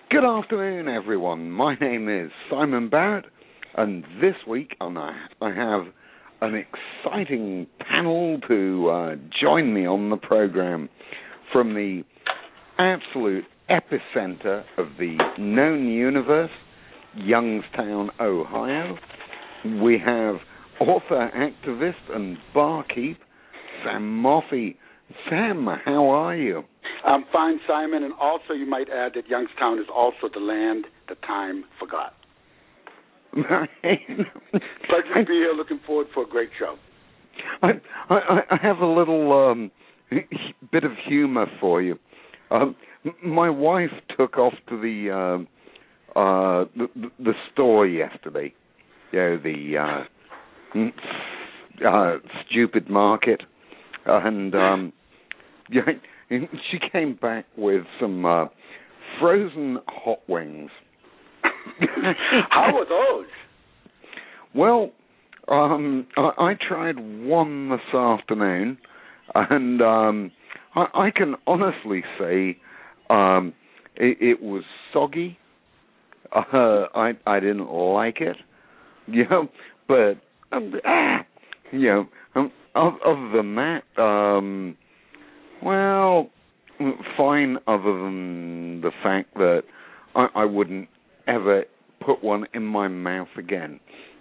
Good afternoon, everyone. My name is Simon Barrett, and this week I have an exciting panel to join me on the program from the absolute epicenter of the known universe, Youngstown, Ohio. We have author, activist, and barkeep Sam Moffey. Sam, how are you? I'm fine, Simon, and also you might add that Youngstown is also the land the time forgot. Pleasure to be here. Looking forward for a great show. I have a little bit of humor for you. My wife took off to the store yesterday. You know, the stupid market, and she came back with some frozen hot wings. How were those? Well, I tried one this afternoon, and I can honestly say it was soggy. I didn't like it, but other than that, well, fine. Other than the fact that I wouldn't ever put one in my mouth again.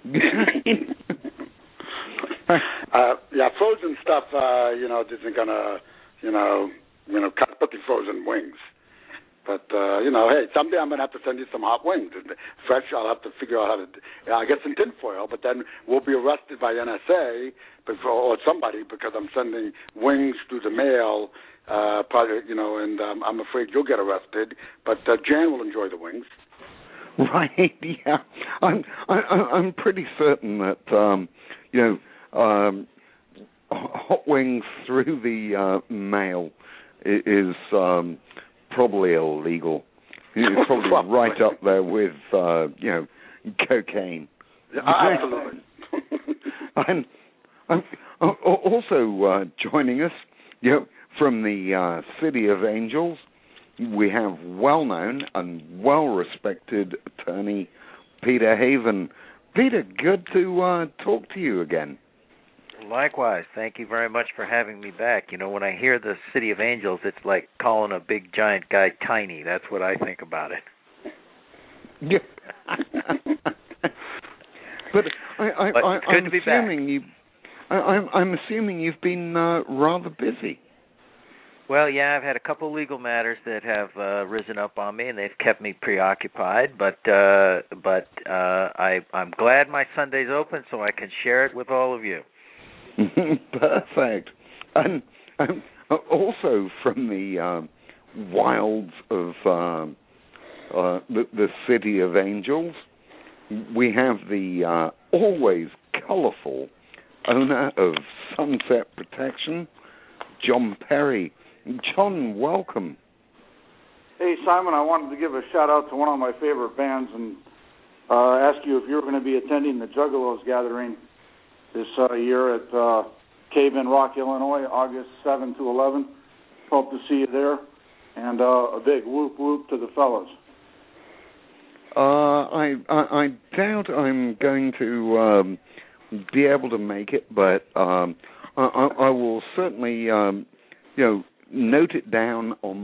Frozen stuff, isn't gonna, cut the frozen wings. But, hey, someday I'm going to have to send you some hot wings. Fresh, I'll have to figure out how to, I get some tinfoil, but then we'll be arrested by NSA or somebody because I'm sending wings through the mail, and I'm afraid you'll get arrested. But Jan will enjoy the wings. Right, yeah. I'm pretty certain that, hot wings through the mail is probably illegal. It's probably right up there with, cocaine. Absolutely. And also joining us, from the City of Angels, we have well-known and well-respected attorney Peter Haven. Peter, good to talk to you again. Likewise. Thank you very much for having me back. When I hear the City of Angels, it's like calling a big, giant guy tiny. That's what I think about it. Yeah. But good to be back. I'm assuming you've been rather busy. Well, yeah, I've had a couple legal matters that have risen up on me, and they've kept me preoccupied. But I'm glad my Sunday's open so I can share it with all of you. Perfect. And also from the wilds of the City of Angels, we have the always colorful owner of Sunset Protection, John Perry. John, welcome. Hey, Simon, I wanted to give a shout-out to one of my favorite bands and ask you if you're going to be attending the Juggalos gathering this year at Cave in Rock, Illinois, August 7 to 11. Hope to see you there. And a big whoop-whoop to the fellas. I doubt I'm going to be able to make it, but I will certainly, note it down on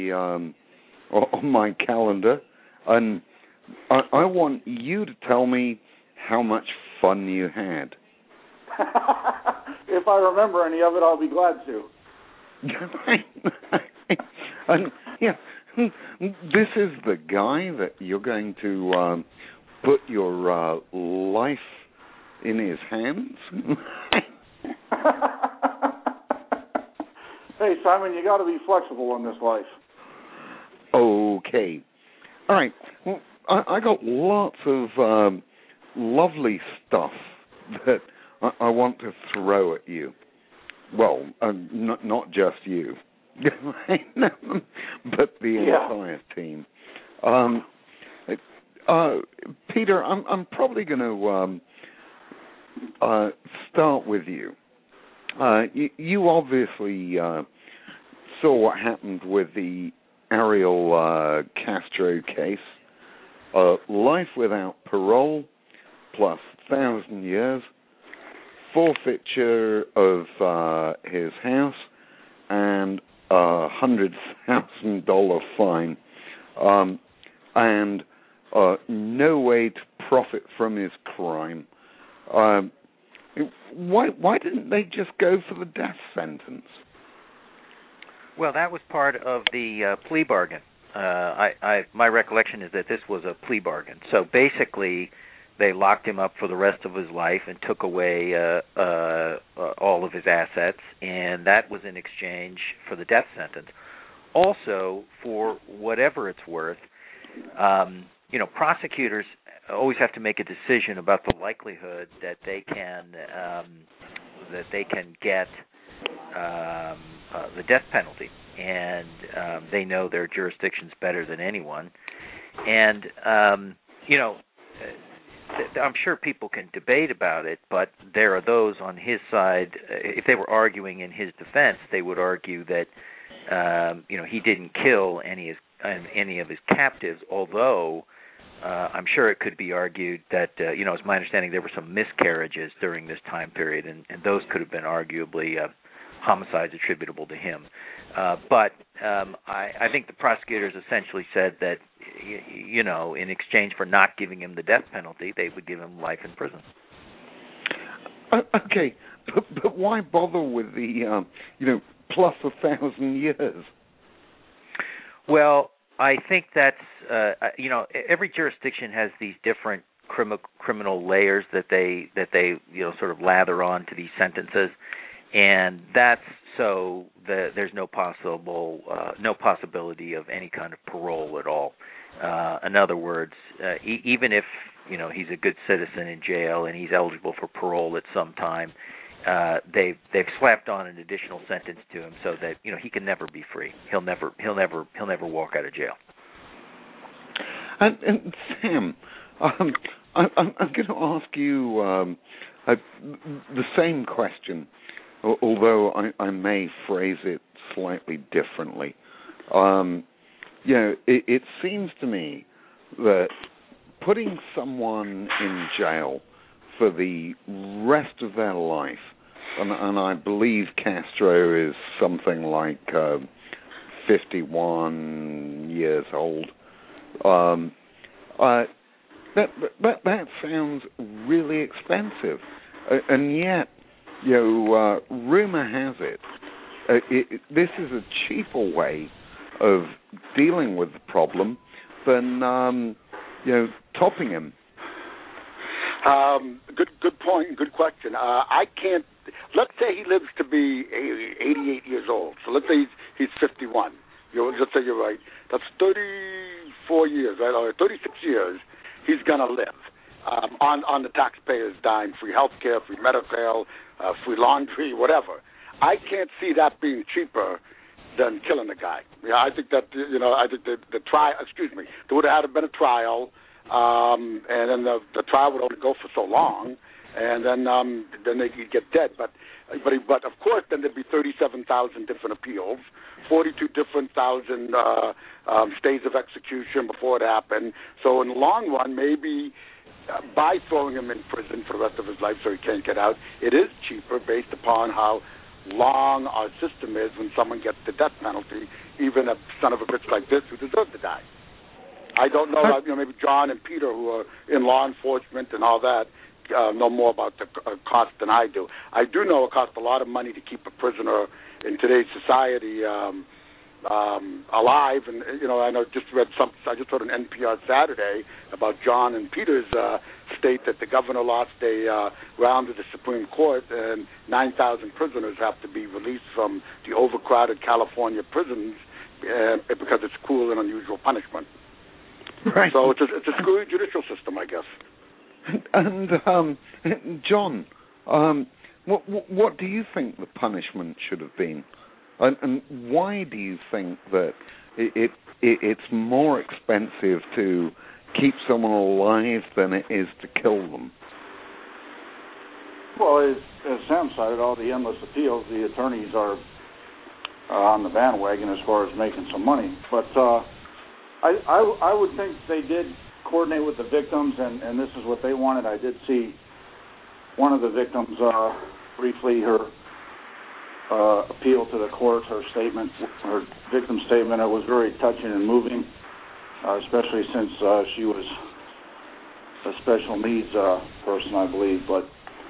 my calendar, and I want you to tell me how much fun you had. If I remember any of it, I'll be glad to. And this is the guy that you're going to put your life in his hands. Hey, Simon, you got to be flexible in this life. Okay. All right. Well, I got lots of lovely stuff that I want to throw at you. Well, not just you, but the entire team. Peter, I'm probably going to start with you. You obviously saw what happened with the Ariel Castro case, life without parole plus 1,000 years, forfeiture of his house, and $100,000 fine, and no way to profit from his crime. Why didn't they just go for the death sentence? Well, that was part of the plea bargain. My recollection is that this was a plea bargain. So basically, they locked him up for the rest of his life and took away all of his assets, and that was in exchange for the death sentence. Also, for whatever it's worth, prosecutors always have to make a decision about the likelihood that they can get the death penalty, and they know their jurisdictions better than anyone. And I'm sure people can debate about it, but there are those on his side. If they were arguing in his defense, they would argue that he didn't kill any of his captives, although I'm sure it could be argued that, it's my understanding there were some miscarriages during this time period, and those could have been arguably homicides attributable to him. But I think the prosecutors essentially said that, in exchange for not giving him the death penalty, they would give him life in prison. Okay, but why bother with the, plus 1,000 years? Well, I think that's, every jurisdiction has these different criminal layers that they sort of lather on to these sentences, and that's so there's no possibility of any kind of parole at all. In other words, even if he's a good citizen in jail and he's eligible for parole at some time, they've slapped on an additional sentence to him so that he can never be free. He'll never walk out of jail. And Sam, I'm going to ask you the same question, although I may phrase it slightly differently. It seems to me that putting someone in jail for the rest of their life, and I believe Castro is something like 51 years old, that sounds really expensive, and yet, rumor has it, this is a cheaper way of dealing with the problem than topping him. Good point. Good question. I can't. Let's say he lives to be 88 years old. So let's say he's 51. Let's say you're right. That's 34 years, right? Or 36 years. He's gonna live on the taxpayer's dime. Free health care, free medical, free laundry, whatever. I can't see that being cheaper than killing the guy. I think that I think the trial. Excuse me. There would have been a trial. And then the trial would only go for so long, and then they could get dead. But of course, then there'd be 37,000 different appeals, 42 different thousand stays of execution before it happened. So in the long run, maybe by throwing him in prison for the rest of his life so he can't get out, it is cheaper based upon how long our system is when someone gets the death penalty, even a son of a bitch like this who deserves to die. I don't know, maybe John and Peter, who are in law enforcement and all that, know more about the cost than I do. I do know it costs a lot of money to keep a prisoner in today's society alive. And, I just read I just heard an NPR Saturday about John and Peter's state that the governor lost a round of the Supreme Court, and 9,000 prisoners have to be released from the overcrowded California prisons because it's cruel and unusual punishment. Right. So it's a screwy judicial system, I guess. And John, what do you think the punishment should have been, and why do you think that it's more expensive to keep someone alive than it is to kill them? Well, as Sam cited, all the endless appeals, the attorneys are on the bandwagon as far as making some money. But I would think they did coordinate with the victims, and this is what they wanted. I did see one of the victims briefly, her appeal to the court, her statement, her victim statement. It was very touching and moving, especially since she was a special needs person, I believe. But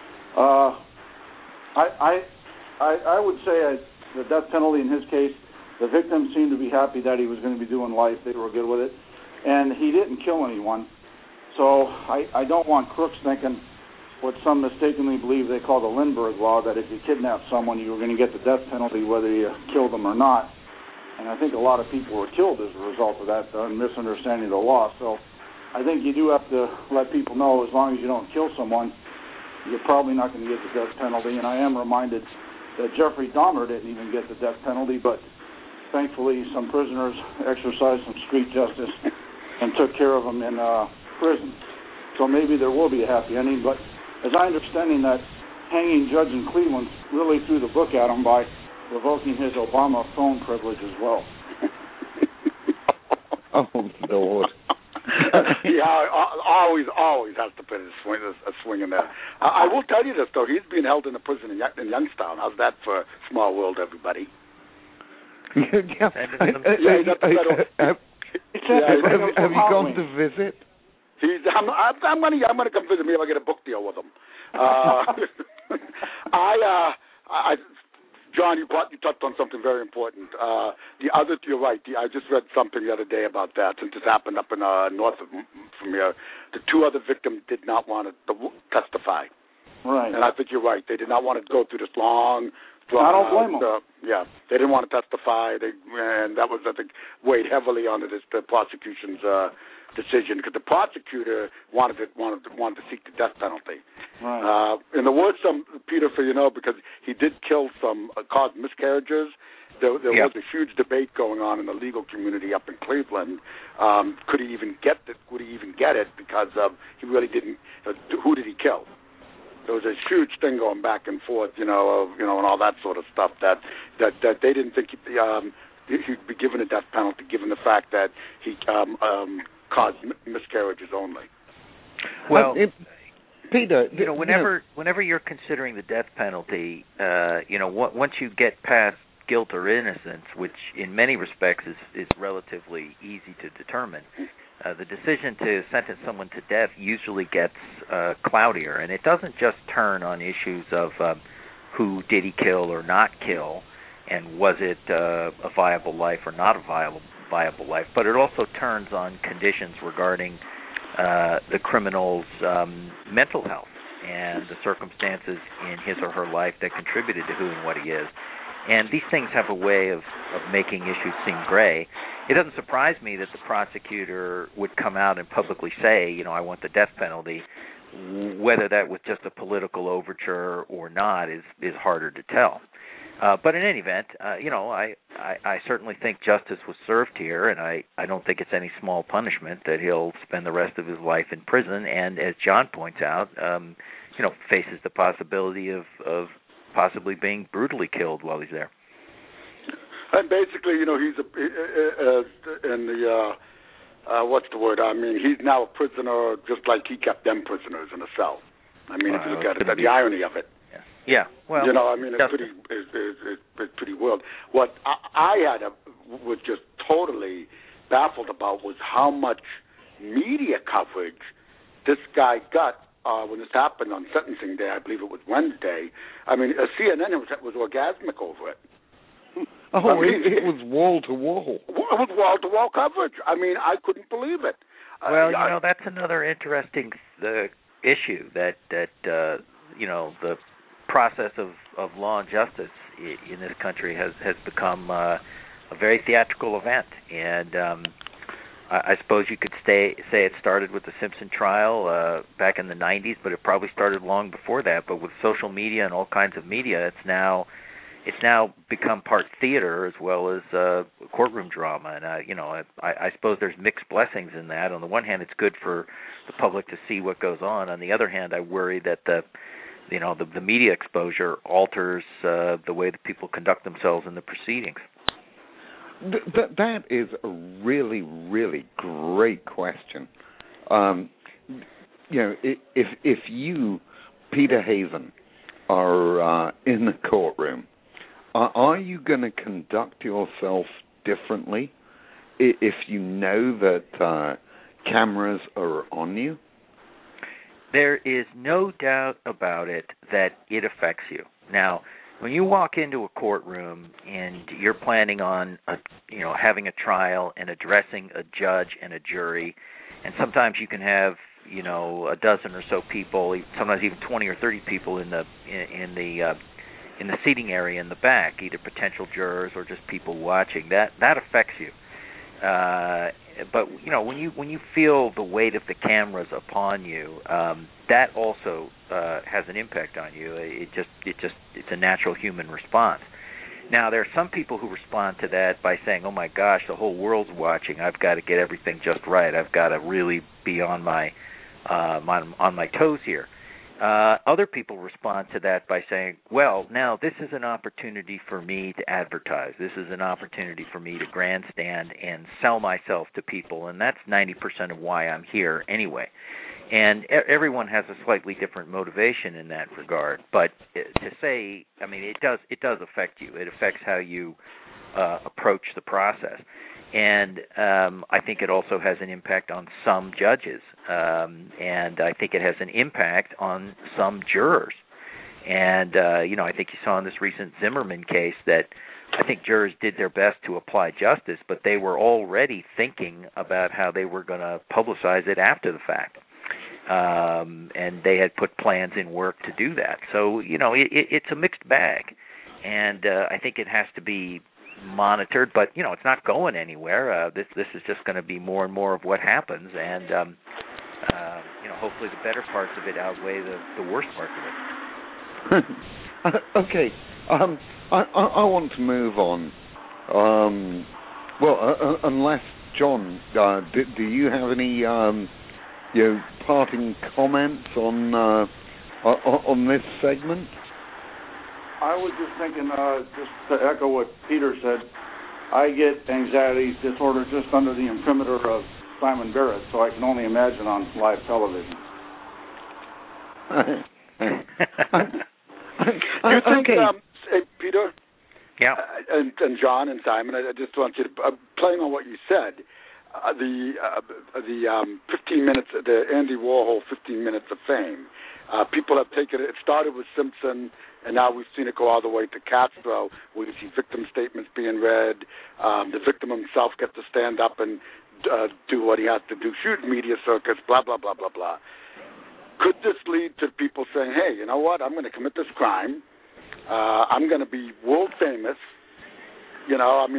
I would say the death penalty in his case, the victim seemed to be happy that he was going to be doing life. They were good with it. And he didn't kill anyone. So I don't want crooks thinking what some mistakenly believe they call the Lindbergh Law, that if you kidnap someone, you were going to get the death penalty whether you killed them or not. And I think a lot of people were killed as a result of that misunderstanding of the law. So I think you do have to let people know, as long as you don't kill someone, you're probably not going to get the death penalty. And I am reminded that Jeffrey Dahmer didn't even get the death penalty, but thankfully some prisoners exercised some street justice and took care of him in prison. So maybe there will be a happy ending. But as I understanding that hanging judge in Cleveland really threw the book at him by revoking his Obama phone privilege as well. Oh, Lord. Yeah, always has to put a swing in there. I will tell you this, though. He's being held in a prison in Youngstown. How's that for small world, everybody? Yeah. Have you gone to visit? I'm gonna come visit me if I get a book deal with him. John, you touched on something very important. You're right. I just read something the other day about that. Since it happened up in north from here, the two other victims did not want to testify. Right. And I think you're right. They did not want to go through this long. I don't blame them. Yeah, they didn't want to testify. And that was, I think, weighed heavily on the prosecution's decision, because the prosecutor wanted to seek the death penalty. Right. And the words, Peter, for because he did kill some, caused miscarriages. There was a huge debate going on in the legal community up in Cleveland. Could he even get it? Would he even get it? Because he really didn't. Who did he kill? There was a huge thing going back and forth, and all that sort of stuff. That they didn't think he'd be given a death penalty, given the fact that he caused miscarriages only. Well, Peter, whenever you're considering the death penalty, once you get past guilt or innocence, which in many respects is relatively easy to determine, the decision to sentence someone to death usually gets cloudier, and it doesn't just turn on issues of who did he kill or not kill, and was it a viable life or not a viable life, but it also turns on conditions regarding the criminal's mental health and the circumstances in his or her life that contributed to who and what he is. And these things have a way of making issues seem gray. It doesn't surprise me that the prosecutor would come out and publicly say, I want the death penalty. Whether that was just a political overture or not is harder to tell. But in any event, I certainly think justice was served here, and I don't think it's any small punishment that he'll spend the rest of his life in prison, and as John points out, faces the possibility of possibly being brutally killed while he's there. And basically, he's in the what's the word? I mean, he's now a prisoner, just like he kept them prisoners in a cell. I mean, if you look at it, the irony of it. Yeah. Well, it's pretty wild. What I was just totally baffled about was how much media coverage this guy got when this happened on sentencing day. I believe it was Wednesday. I mean, CNN was orgasmic over it. Oh, it was wall to wall. It was wall to wall coverage. I mean, I couldn't believe it. Well, that's another interesting issue that the process of law and justice in this country has become a very theatrical event, and I suppose you could say it started with the Simpson trial back in the 90s, but it probably started long before that. But with social media and all kinds of media, it's now become part theater as well as courtroom drama, and I suppose there's mixed blessings in that. On the one hand, it's good for the public to see what goes on. On the other hand, I worry that the the media exposure alters the way that people conduct themselves in the proceedings. That is a really, really great question. If you, Peter Hazen, are in the courtroom, are you going to conduct yourself differently if you know that cameras are on you? There is no doubt about it that it affects you. Now, when you walk into a courtroom and you're planning on, having a trial and addressing a judge and a jury, and sometimes you can have, a dozen or so people, sometimes even 20 or 30 people in the seating area in the back, either potential jurors or just people watching. That affects you. But when you feel the weight of the cameras upon you, that also has an impact on you. It's a natural human response. Now, there are some people who respond to that by saying, "Oh my gosh, the whole world's watching. I've got to get everything just right. I've got to really be on my toes here." Other people respond to that by saying, well, now this is an opportunity for me to advertise. This is an opportunity for me to grandstand and sell myself to people, and that's 90% of why I'm here anyway. And everyone has a slightly different motivation in that regard. But to say, it does affect you. It affects how you approach the process. And I think it also has an impact on some judges, and I think it has an impact on some jurors. And, I think you saw in this recent Zimmerman case that I think jurors did their best to apply justice, but they were already thinking about how they were going to publicize it after the fact. And they had put plans in work to do that. So, it's a mixed bag. And I think it has to be monitored, but it's not going anywhere. This is just going to be more and more of what happens, and hopefully the better parts of it outweigh the worst parts of it. Okay, I want to move on. Unless John, do you have any parting comments on this segment? I was just thinking, just to echo what Peter said, I get anxiety disorder just under the imprimatur of Simon Barrett, so I can only imagine on live television. You think, Peter? Yeah. And John and Simon, I just want you to, playing on what you said, the 15 minutes, the Andy Warhol 15 minutes of fame. People have taken it. It started with Simpson, and now we've seen it go all the way to Castro, where you see victim statements being read. The victim himself gets to stand up and do what he has to do, shoot media circus, blah, blah, blah, blah, blah. Could this lead to people saying, hey, you know what, I'm going to commit this crime. I'm going to be world famous. And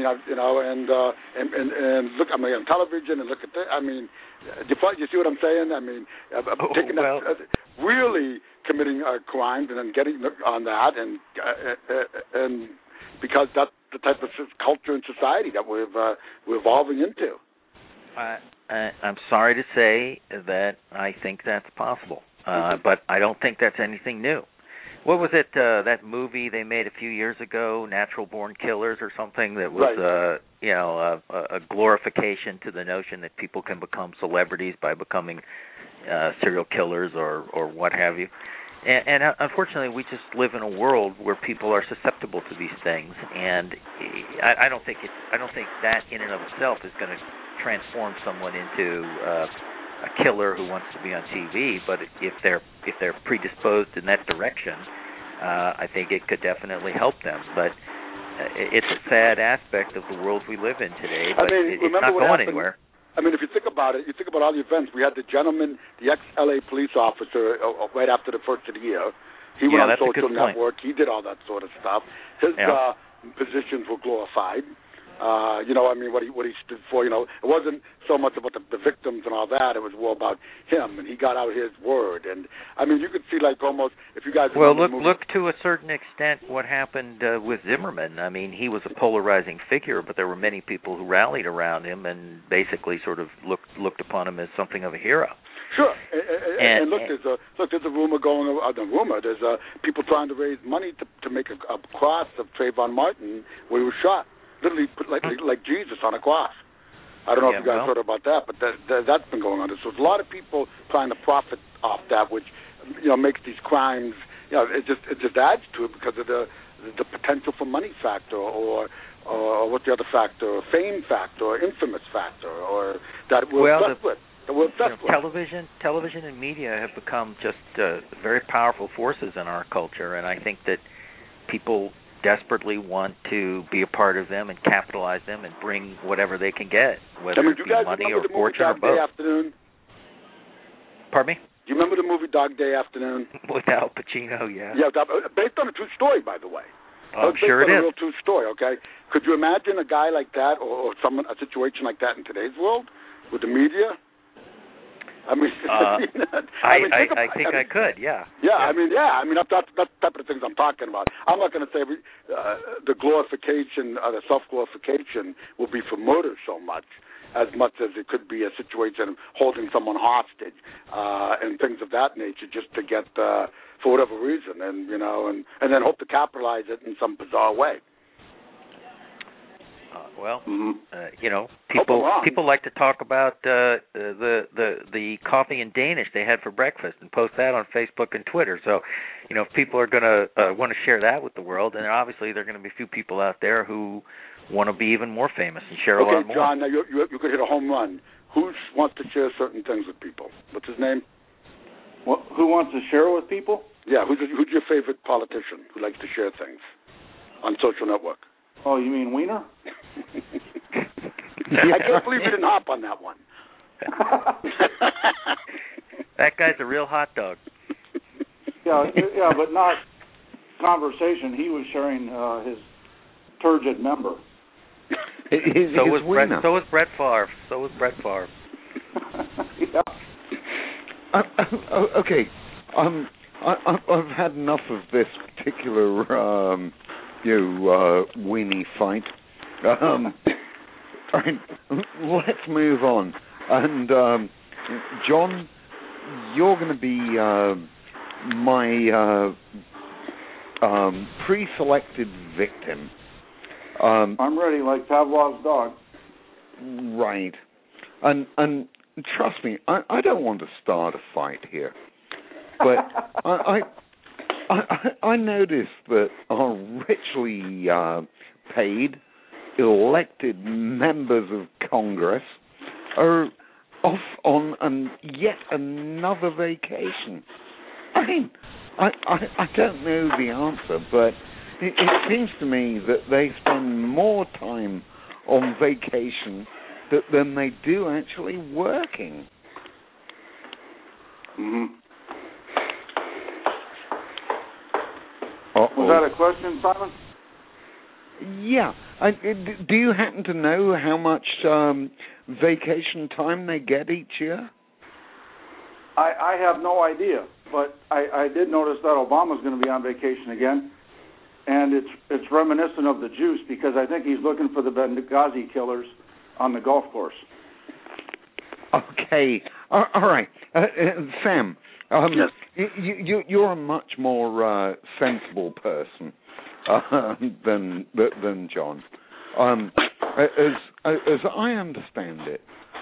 look, I'm on television and look at this. You see what I'm saying? Taking that, really committing crimes and then getting on that, and because that's the type of culture and society that we're evolving into. I'm sorry to say that I think that's possible, but I don't think that's anything new. What was it, that movie they made a few years ago, Natural Born Killers or something, that was, right. A glorification to the notion that people can become celebrities by becoming serial killers or what have you. And unfortunately, we just live in a world where people are susceptible to these things, and I don't think that in and of itself is going to transform someone into a killer who wants to be on TV. But if they're predisposed in that direction, I think it could definitely help them. But it's a sad aspect of the world we live in today. But it's not going anywhere. If you think about it, you think about all the events. We had the gentleman, the ex-LA police officer, right after the first of the year. He went on social network. He did all that sort of stuff. His positions were glorified. You know, I mean, what he stood for. You know, it wasn't so much about the victims and all that. It was more about him, and he got out his word. And I mean, you could see like almost if you guys look to a certain extent what happened with Zimmerman. I mean, he was a polarizing figure, but there were many people who rallied around him and basically sort of looked upon him as something of a hero. Sure, and look, there's a rumor going. There's people trying to raise money to make a cross of Trayvon Martin where he was shot. Literally put like Jesus on a cross. I don't know if you guys heard about that, but that's been going on. So there's a lot of people trying to profit off that, which makes these crimes. It just adds to it because of the potential for money factor, or what's the other factor? Fame factor, or infamous factor, or that we're obsessed with. Television and media have become just very powerful forces in our culture, and I think that people desperately want to be a part of them and capitalize them and bring whatever they can get, whether it be money or fortune or both. Day Afternoon? Pardon me? Do you remember the movie Dog Day Afternoon? With Al Pacino, yeah. Yeah, based on a true story, by the way. I'm sure it is. Based on a real true story, okay? Could you imagine a guy like that or a situation like that in today's world with the media? I mean, I think I could, yeah. Yeah, I mean, that's the type of things I'm talking about. I'm not going to say the glorification, the self-glorification will be for murder so much as it could be a situation of holding someone hostage and things of that nature just to get, for whatever reason, and then hope to capitalize it in some bizarre way. People like to talk about the coffee and Danish they had for breakfast and post that on Facebook and Twitter. So, if people are going to want to share that with the world, then obviously there are going to be a few people out there who want to be even more famous and share a lot more. Okay, John, now you could hit a home run. Who wants to share certain things with people? What's his name? Who wants to share with people? Yeah, who's your favorite politician who likes to share things on social network? Oh, you mean Wiener? I can't believe you didn't hop on that one. That guy's a real hot dog. Yeah, but not conversation. He was sharing his turgid member. So was Brett Favre. Yeah. Okay. I've had enough of this particular weenie fight. All right, let's move on. And John, you're going to be my pre-selected victim. I'm ready, like Pavlov's dog. Right, and trust me, I don't want to start a fight here, but I noticed that our richly paid elected members of Congress are off on yet another vacation. I mean, I don't know the answer, but it seems to me that they spend more time on vacation than they do actually working. Mm-hmm. Was that a question, Simon? Yeah. Do you happen to know how much vacation time they get each year? I have no idea, but I did notice that Obama's going to be on vacation again, and it's reminiscent of the juice because I think he's looking for the Benghazi killers on the golf course. Okay. All right. Sam, yes. You're a much more sensible person than John. As I understand it,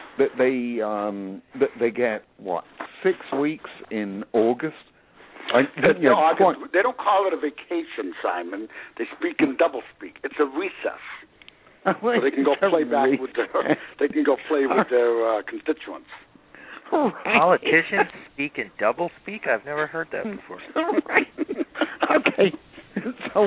that they get 6 weeks in August. They don't call it a vacation, Simon. They speak in doublespeak. It's a recess. So they can go play back with their constituents. Right. Politicians speak in doublespeak? I've never heard that before. Right. Okay. So,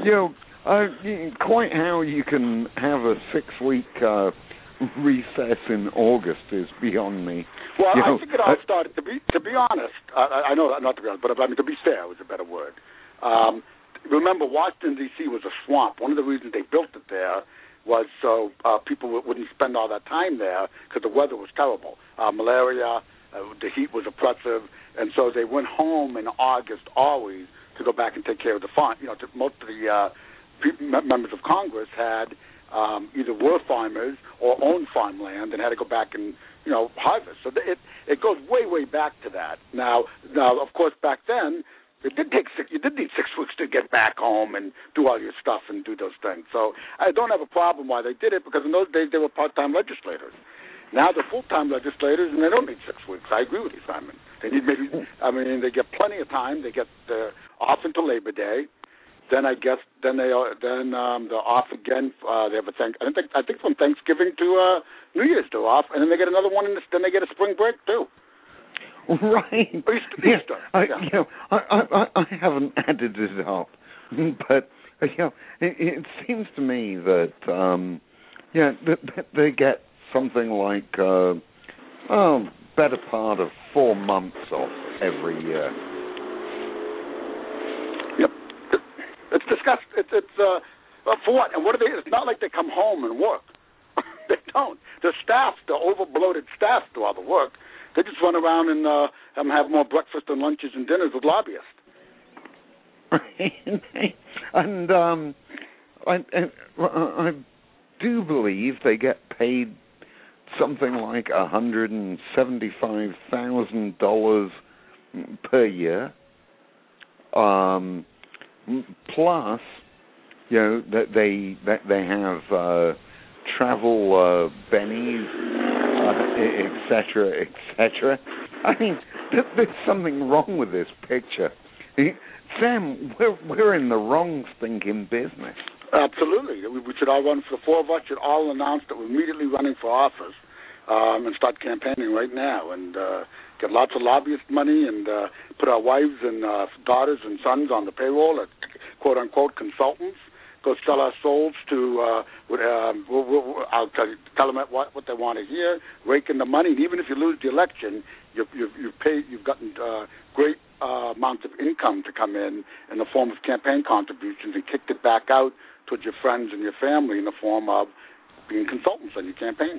quite how you can have a 6-week recess in August is beyond me. Well, I think it all started, to be honest, I know not to be honest, but I mean, to be fair was a better word. Remember, Washington, D.C. was a swamp. One of the reasons they built it there was so people wouldn't spend all that time there because the weather was terrible. Malaria, the heat was oppressive, and so they went home in August always to go back and take care of the farm. Most of the members of Congress had either were farmers or owned farmland and had to go back and harvest. So it goes way back to that. Now of course back then you did need 6 weeks to get back home and do all your stuff and do those things. So I don't have a problem why they did it, because in those days they were part-time legislators. Now they're full-time legislators and they don't need 6 weeks. I agree with you, Simon. They need they get plenty of time. They get off until Labor Day. Then I guess they're off again. They have I think from Thanksgiving to New Year's they're off, and then they get another one. Then they get a spring break too. Right. Easter. I haven't added it up, but it seems to me that that they get something like better part of 4 months off every year. Yep. It's disgusting. It's for what? And what do they? It's not like they come home and work. They don't. The over-bloated staff do all the work. They just run around and have more breakfast and lunches and dinners with lobbyists. And I do believe they get paid something like $175,000 per year. Plus, that they have travel bennies, etc., etc. I mean, there's something wrong with this picture. Sam, we're in the wrong stinking business. Absolutely. We should all run for the 4 of us should all announce that we're immediately running for office and start campaigning right now and get lots of lobbyist money and put our wives and daughters and sons on the payroll as quote-unquote consultants. Go sell our souls to, I'll tell them what they want to hear, rake in the money. And even if you lose the election, you've gotten great amounts of income to come in the form of campaign contributions and kicked it back out towards your friends and your family in the form of being consultants on your campaign.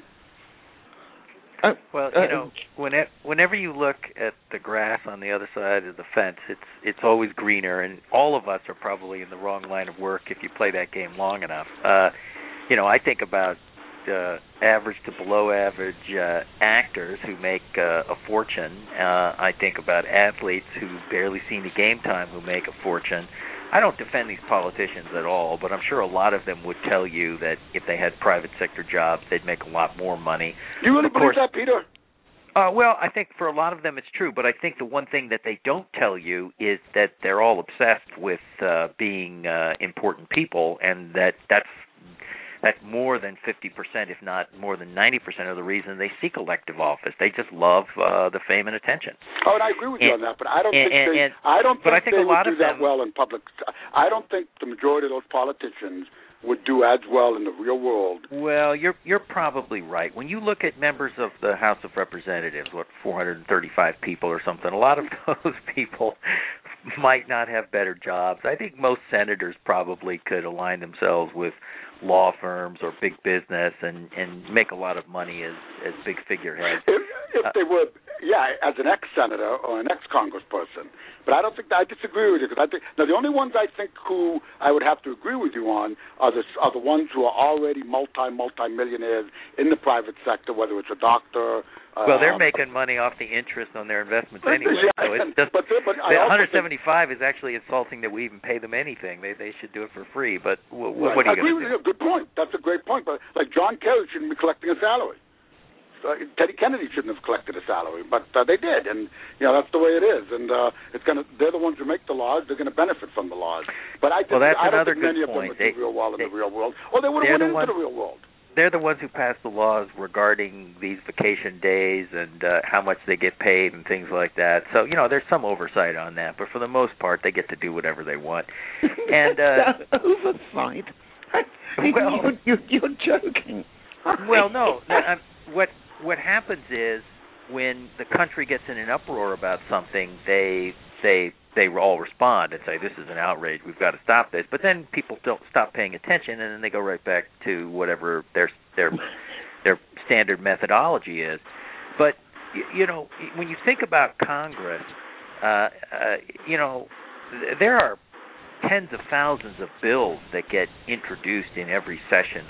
Well, whenever you look at the grass on the other side of the fence, it's always greener, and all of us are probably in the wrong line of work if you play that game long enough. I think about average to below average actors who make a fortune. I think about athletes who barely see any game time who make a fortune. I don't defend these politicians at all, but I'm sure a lot of them would tell you that if they had private sector jobs, they'd make a lot more money. Do you really believe that, Peter? Well, I think for a lot of them it's true, but I think the one thing that they don't tell you is that they're all obsessed with being important people, and that's more than 50%, if not more than 90% of the reason they seek elective office. They just love the fame and attention. Oh, and I agree with you on that, but I don't think they would do that well in public. I don't think the majority of those politicians would do as well in the real world. Well, you're probably right. When you look at members of the House of Representatives, 435 people or something, a lot of those people might not have better jobs. I think most senators probably could align themselves with law firms or big business and make a lot of money as big figureheads. If they were, as an ex-senator or an ex-congressperson. But I disagree with you, because I think the only ones I think who I would have to agree with you on are the ones who are already multi-millionaires in the private sector, whether it's a doctor. Well, they're making money off the interest on their investments anyway. So it's just, but 175 is actually insulting that we even pay them anything. They should do it for free. But what are you going to do? Good point. That's a great point. But like John Kerry shouldn't be collecting a salary. Teddy Kennedy shouldn't have collected a salary, but they did, and that's the way it is. And they're the ones who make the laws. They're going to benefit from the laws. But I don't think many of them would do real well in the real world, or they would have went into the real world. They're the ones who pass the laws regarding these vacation days and how much they get paid and things like that. So, there's some oversight on that, but for the most part, they get to do whatever they want. And oversight? Well, you're joking. Well, no. What happens is when the country gets in an uproar about something, they they all respond and say, this is an outrage, we've got to stop this. But then people don't stop paying attention, and then they go right back to whatever their standard methodology is. But, when you think about Congress, there are tens of thousands of bills that get introduced in every session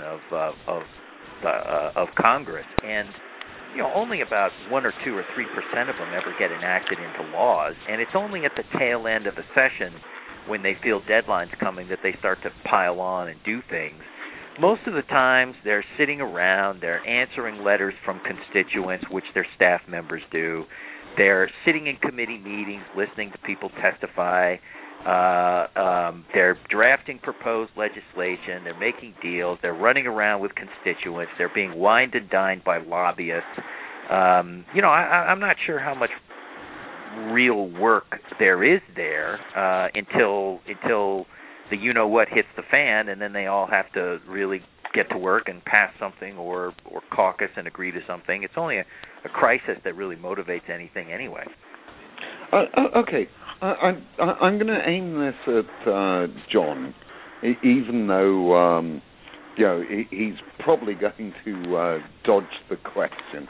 of Congress, and only about 1 or 2 or 3% of them ever get enacted into laws, and it's only at the tail end of the session when they feel deadlines coming that they start to pile on and do things. Most of the times they're sitting around, they're answering letters from constituents, which their staff members do. They're sitting in committee meetings, listening to people testify. They're drafting proposed legislation. They're making deals. They're running around with constituents. They're being wined and dined by lobbyists. I'm not sure how much real work there is there until the you-know-what hits the fan, and then they all have to really get to work and pass something or caucus and agree to something. It's only a crisis that really motivates anything anyway. Okay. I'm going to aim this at John, even though he's probably going to dodge the question.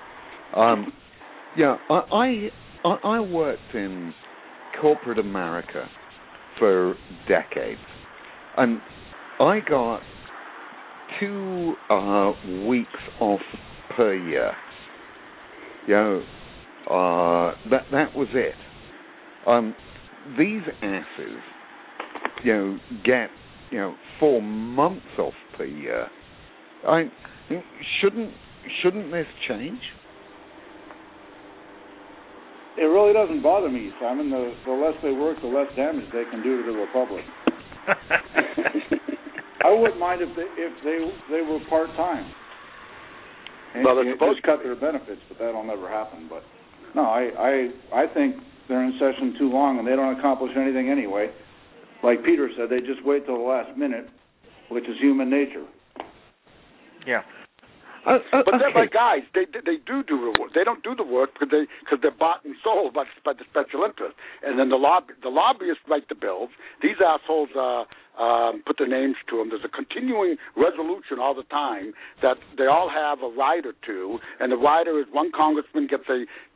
I worked in corporate America for decades, and I got 2 weeks off per year. That was it. These asses, get 4 months off per year. Shouldn't this change? It really doesn't bother me, Simon. The less they work, the less damage they can do to the republic. I wouldn't mind if they were part-time. Well, they're supposed to cut their benefits, but that'll never happen. But no, I think they're in session too long and they don't accomplish anything anyway. Like Peter said, they just wait till the last minute, which is human nature. Yeah. But they're like guys. They do the work. They don't do the work because they're bought and sold by the special interest. And then the lobbyists write the bills. These assholes put their names to them. There's a continuing resolution all the time that they all have a rider to, and the rider is one congressman gets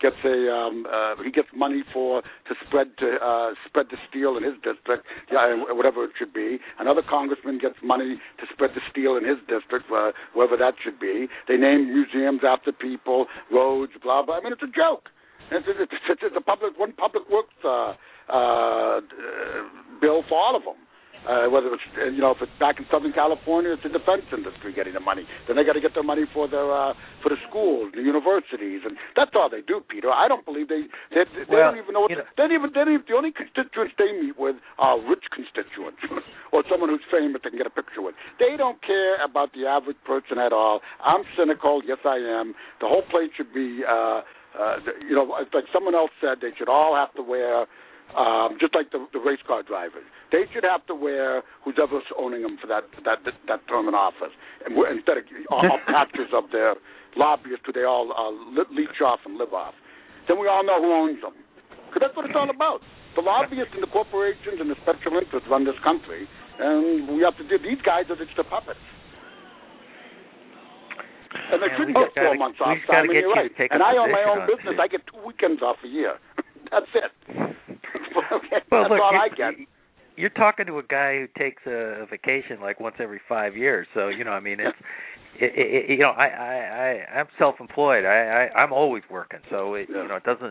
money to spread the steel in his district, whatever it should be. Another congressman gets money to spread the steel in his district, wherever that should be. They name museums after people, roads, blah blah. I mean, it's a joke. It's a one public works bill for all of them. Whether it's if it's back in Southern California, it's the defense industry getting the money. Then they got to get their money for the schools, the universities, and that's all they do, Peter. I don't believe they don't even know what the only constituents they meet with are rich constituents or someone who's famous they can get a picture with. They don't care about the average person at all. I'm cynical, yes I am. The whole place should be like someone else said, they should all have to wear. Just like the race car drivers, they should have to wear whoever's owning them for that term in office, and instead of all patches of their lobbyists who they all leech off and live off. Then we all know who owns them, because that's what it's all about. The lobbyists and the corporations and the special interests run this country, and we have to do. These guys are just the puppets. And they shouldn't get 4 months off. Simon, you're right. And I own my own business. I get 2 weekends off a year. That's it. Well, that's look, all I get. You're talking to a guy who takes a vacation like once every 5 years. So I'm self-employed. I'm always working. So it doesn't.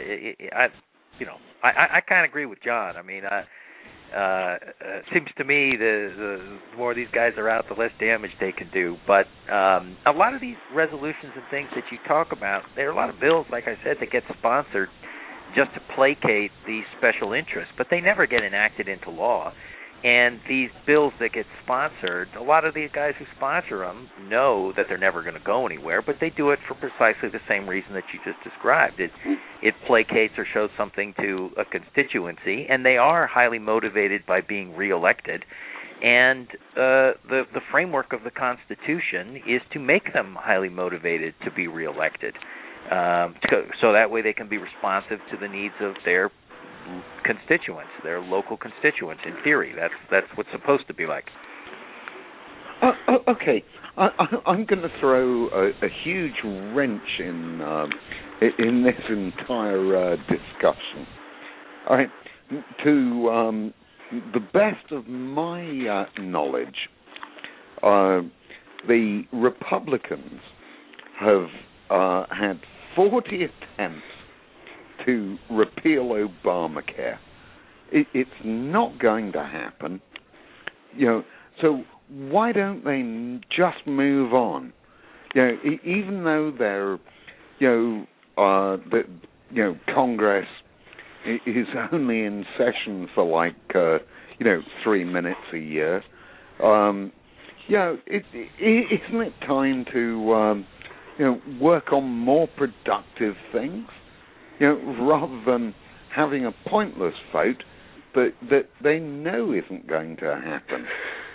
I kind of agree with John. I mean, it seems to me the more these guys are out, the less damage they can do. But a lot of these resolutions and things that you talk about, there are a lot of bills, like I said, that get sponsored just to placate these special interests, but they never get enacted into law. And these bills that get sponsored, a lot of these guys who sponsor them know that they're never going to go anywhere, but they do it for precisely the same reason that you just described. It placates or shows something to a constituency, and they are highly motivated by being reelected. And the framework of the Constitution is to make them highly motivated to be reelected. So that way they can be responsive to the needs of their constituents, their local constituents. In theory, that's what's supposed to be like. Okay, I'm going to throw a huge wrench in this entire discussion. All right, to the best of my knowledge, the Republicans have had 40 attempts to repeal Obamacare. It's not going to happen. So why don't they just move on? Even though they're, Congress is only in session for like, 3 minutes a year. Isn't it time to, work on more productive things? Rather than having a pointless vote that they know isn't going to happen.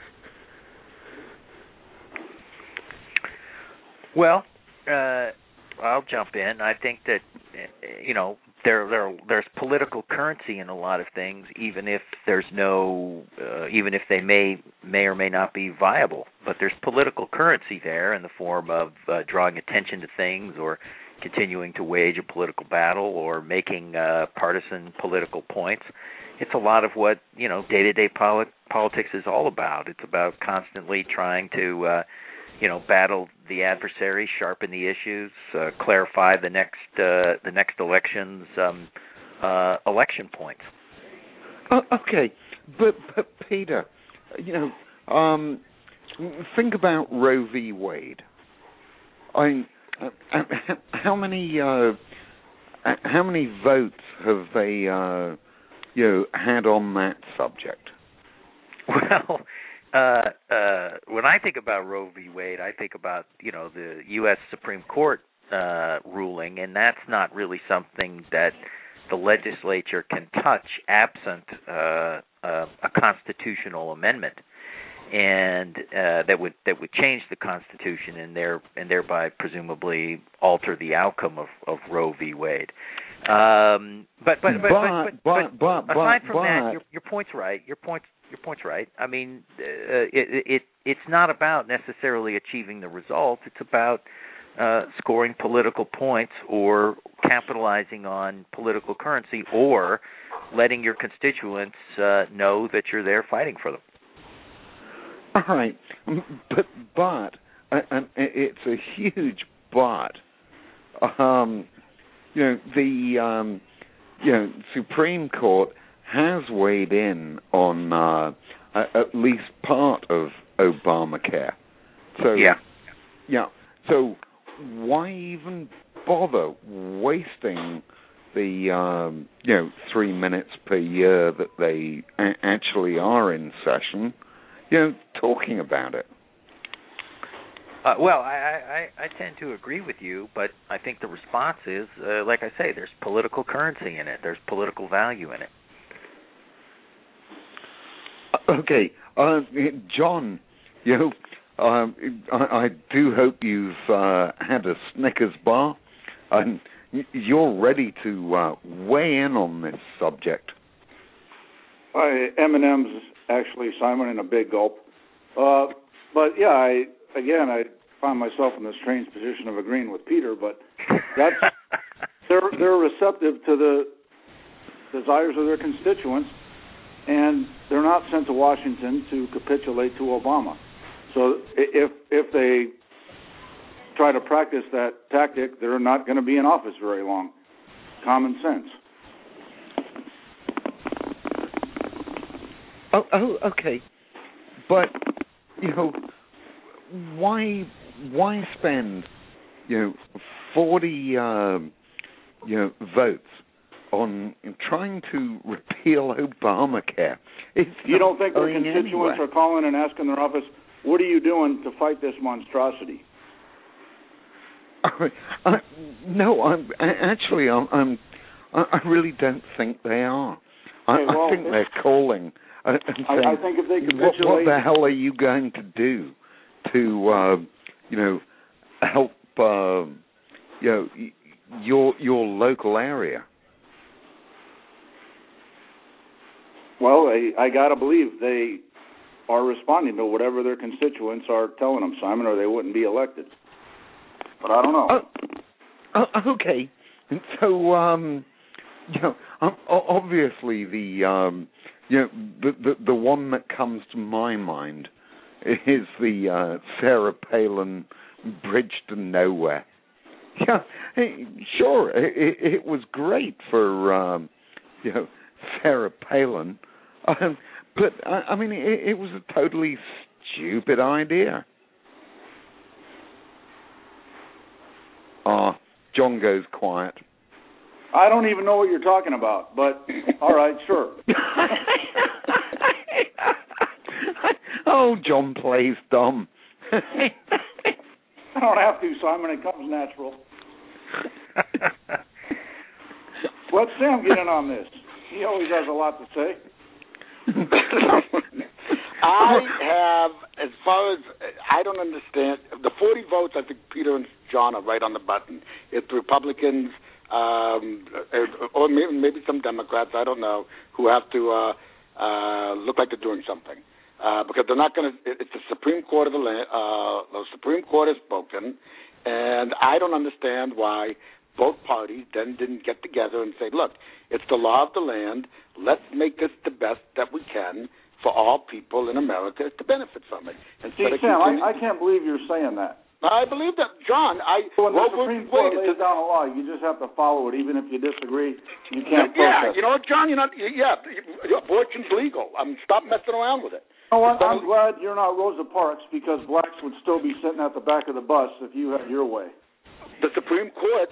Well, I'll jump in. I think that there's political currency in a lot of things, even if there's even if they may or may not be viable. But there's political currency there in the form of drawing attention to things, or continuing to wage a political battle, or making partisan political points. It's a lot of what day-to-day politics is all about. It's about constantly trying to battle the adversary, sharpen the issues, clarify the next election's election points. Okay, but Peter, think about Roe v. Wade. How many votes have they had on that subject? Well, when I think about Roe v. Wade, I think about the U.S. Supreme Court ruling, and that's not really something that the legislature can touch absent a constitutional amendment, and that would change the Constitution and thereby presumably alter the outcome of Roe v. Wade. But aside from that, your point's right. Your point's right. I mean, it's not about necessarily achieving the result. It's about scoring political points, or capitalizing on political currency, or letting your constituents know that you're there fighting for them. All right, but it's a huge but. The Supreme Court has weighed in on at least part of Obamacare. So So why even bother wasting the 3 minutes per year that they actually are in session, talking about it? Well, I tend to agree with you, but I think the response is, like I say, there's political currency in it. There's political value in it. Okay, John, I do hope you've had a Snickers bar, and you're ready to weigh in on this subject. M&M's actually, Simon, in a big gulp. But yeah, I find myself in the strange position of agreeing with Peter, but that's they're receptive to the desires of their constituents, and they're not sent to Washington to capitulate to Obama. So if they try to practice that tactic, they're not going to be in office very long. Common sense. Oh, okay. But why spend 40 votes on trying to repeal Obamacare? You don't think their constituents are calling and asking their office, "What are you doing to fight this monstrosity?" No, I really don't think they are. I think they're calling and saying, I think if they capitulate, what the hell are you going to do to help your local area? Well, I got to believe they are responding to whatever their constituents are telling them, Simon, or they wouldn't be elected. But I don't know. Okay. So, obviously the one that comes to my mind is the Sarah Palin Bridge to Nowhere. Yeah, sure, it was great for Sarah Palin, but I mean it was a totally stupid idea. John goes quiet. I don't even know what you're talking about, but all right, sure. Oh, John plays dumb. I don't have to, Simon. It comes natural. Let Sam get in on this. He always has a lot to say. I have, as far as, I don't understand, the 40 votes, I think Peter and John are right on the button. It's Republicans, or maybe some Democrats, I don't know, who have to look like they're doing something. Because they're not going to, it's the Supreme Court of the land, the Supreme Court has spoken, and I don't understand why both parties then didn't get together and say, look, it's the law of the land, let's make this the best that we can for all people in America to benefit from it. See, Sam, I can't believe you're saying that. I believe that, John. When the Supreme Court lays down a law, you just have to follow it, even if you disagree. You can't protest. Yeah, you know what, John? Abortion's legal. Stop messing around with it. You know what? I'm glad you're not Rosa Parks, because blacks would still be sitting at the back of the bus if you had your way. The Supreme Court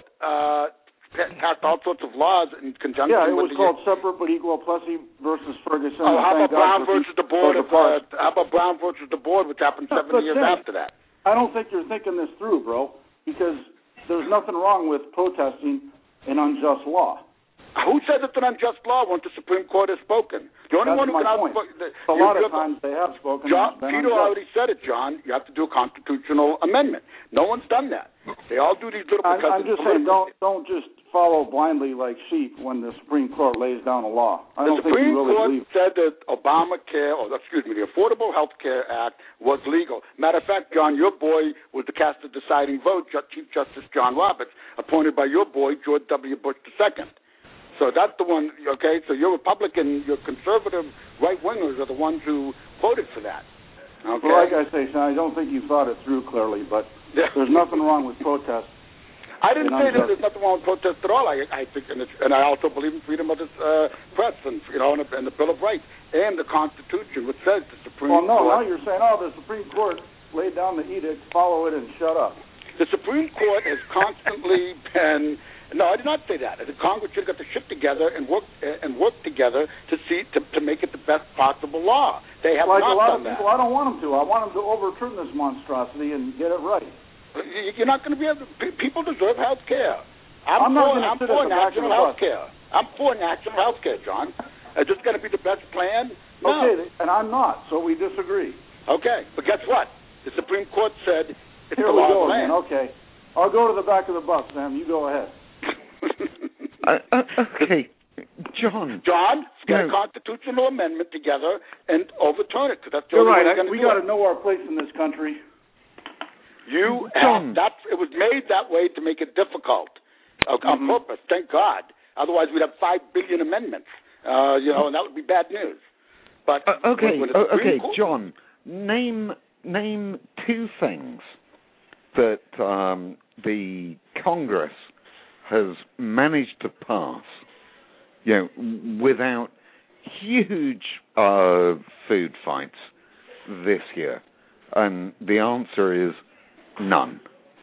passed all sorts of laws in conjunction with it was called Separate but Equal, Plessy versus Ferguson. How about Brown versus the Board? How about Brown versus the Board, which happened 7 years after that? I don't think you're thinking this through, bro, because there's nothing wrong with protesting an unjust law. Who said it's an unjust law once the Supreme Court has spoken? The only one who can a lot of times they have spoken. John, Peter already said it, John. You have to do a constitutional amendment. No one's done that. They all do these little. I'm just saying, don't just follow blindly like sheep when the Supreme Court lays down a law. The Supreme Court said that Obamacare, the Affordable Health Care Act was legal. Matter of fact, John, your boy was the cast the deciding vote. Chief Justice John Roberts, appointed by your boy George W. Bush II. So that's the one, okay? So your Republican, your conservative right-wingers are the ones who voted for that. Okay? Well, like I say, Sean, I don't think you thought it through clearly, but there's nothing wrong with protest. I didn't say that there's nothing wrong with protest at all. I think, and I also believe in freedom of the press and the Bill of Rights and the Constitution, which says the Supreme Court. Well, no, now you're saying, the Supreme Court laid down the edict, follow it, and shut up. The Supreme Court has constantly been. No, I did not say that. The Congress should have got the shit together and work together to make it the best possible law. They have not done that. People, I don't want them to. I want them to overturn this monstrosity and get it right. You're not going to be able to. People deserve health care. I'm for national health care. I'm for national health care, John. Is this going to be the best plan? No. Okay, and I'm not, so we disagree. Okay, but guess what? The Supreme Court said it's Here the law of the land. Okay. I'll go to the back of the bus, Sam. You go ahead. Okay, John. Get a constitutional amendment together and overturn it. Cause that's the You're only right. way We got to know our place in this country. It was made that way to make it difficult on purpose. Thank God. Otherwise, we'd have 5 billion amendments. And that would be bad news. But okay, John. Name 2 things that the Congress has managed to pass, without huge food fights this year, and the answer is none.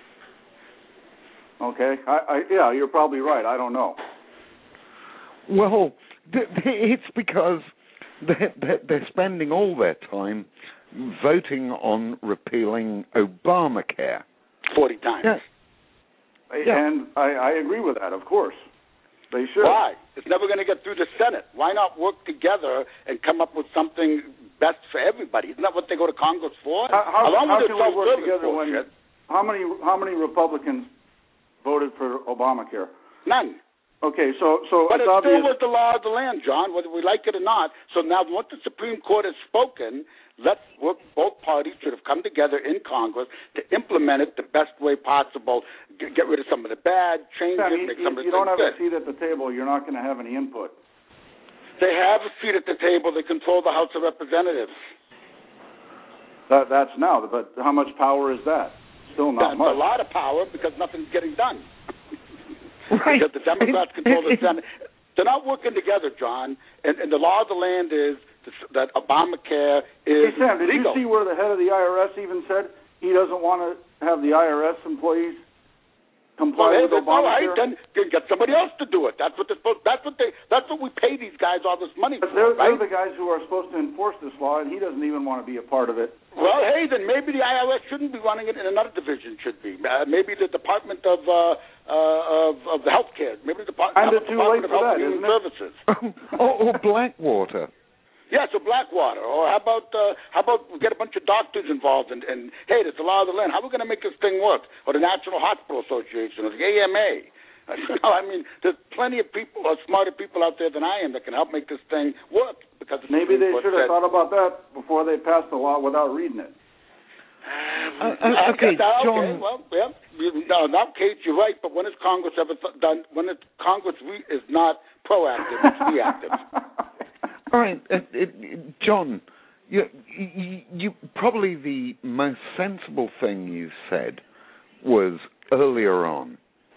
Okay, you're probably right. I don't know. Well, it's because they're spending all their time voting on repealing Obamacare 40 times. Yeah. And I agree with that, of course. They should. Why? It's never going to get through the Senate. Why not work together and come up with something best for everybody? Isn't that what they go to Congress for? How can we work together when how many Republicans voted for Obamacare? None. Okay, so but it's it obvious. still was the law of the land, John, whether we like it or not. So now, once the Supreme Court has spoken, both parties should have come together in Congress to implement it the best way possible. Get rid of some of the bad, change it, make some of the you don't have good. a seat at the table. You're not going to have any input. They have a seat at the table. They control the House of Representatives. That's now, but how much power is that? Still not much. That's a lot of power because nothing's getting done. Right. Because the Democrats control the Senate. They're not working together, John. And the law of the land is that Obamacare is Hey, Sam, did legal. you see where the head of the IRS even said he doesn't want to have the IRS employees comply with Obamacare? All right, then get somebody else to do it. That's what they're supposed. That's what we pay these guys all this money for. They're Right? the guys who are supposed to enforce this law, and he doesn't even want to be a part of it. Well, hey, then maybe the IRS shouldn't be running it, and another division should be. Maybe the Department of the Health Care. Maybe the Department of Health and Human Services. or Blackwater. Yeah, so Blackwater. Or how about we get a bunch of doctors involved and hey, there's the law of the land. How are we going to make this thing work? Or the National Hospital Association or the AMA. I mean, there's plenty of people, smarter people out there than I am that can help make this thing work. Because maybe they should have thought about that before they passed the law without reading it. Okay, John. Okay, well, yeah. No, in that case, you're right. But when has Congress ever done? When Congress is not proactive, it's reactive. All right, John. You probably the most sensible thing you said was earlier on.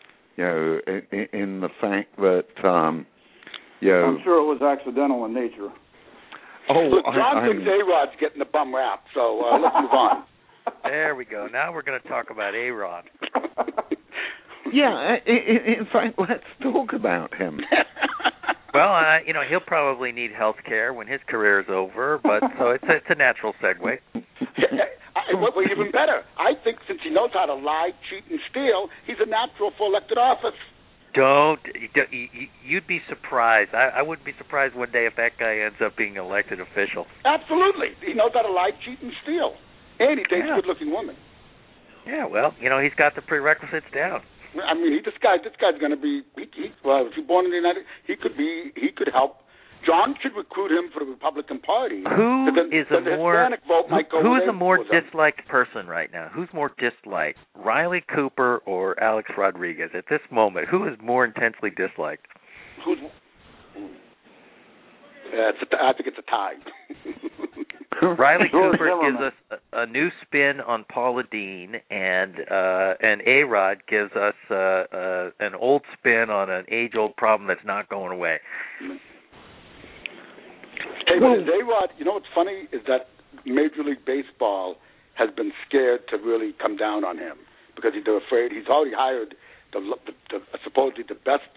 In the fact that I'm sure it was accidental in nature. Oh, look, John thinks A-Rod's getting the bum rap, so let's move on. There we go. Now we're going to talk about A-Rod. Yeah, in fact, let's talk about him. Well, he'll probably need health care when his career is over, but so it's a natural segue. Well, even better. I think since he knows how to lie, cheat, and steal, he's a natural for elected office. You'd be surprised. I wouldn't be surprised one day if that guy ends up being an elected official. Absolutely. He knows how to lie, cheat, and steal. And he dates good-looking women. Yeah, well, he's got the prerequisites down. I mean, this guy's going to be. Well, if he's born in the United, he could help. John should recruit him for the Republican Party. Who is a more disliked person right now? Who's more disliked, Riley Cooper or Alex Rodriguez at this moment? Who is more intensely disliked? I think it's a tie. Riley Cooper gives us a new spin on Paula Deen, and A-Rod gives us an old spin on an age-old problem that's not going away. Hey, but A-Rod, what's funny is that Major League Baseball has been scared to really come down on him because they're afraid. He's already hired supposedly the best,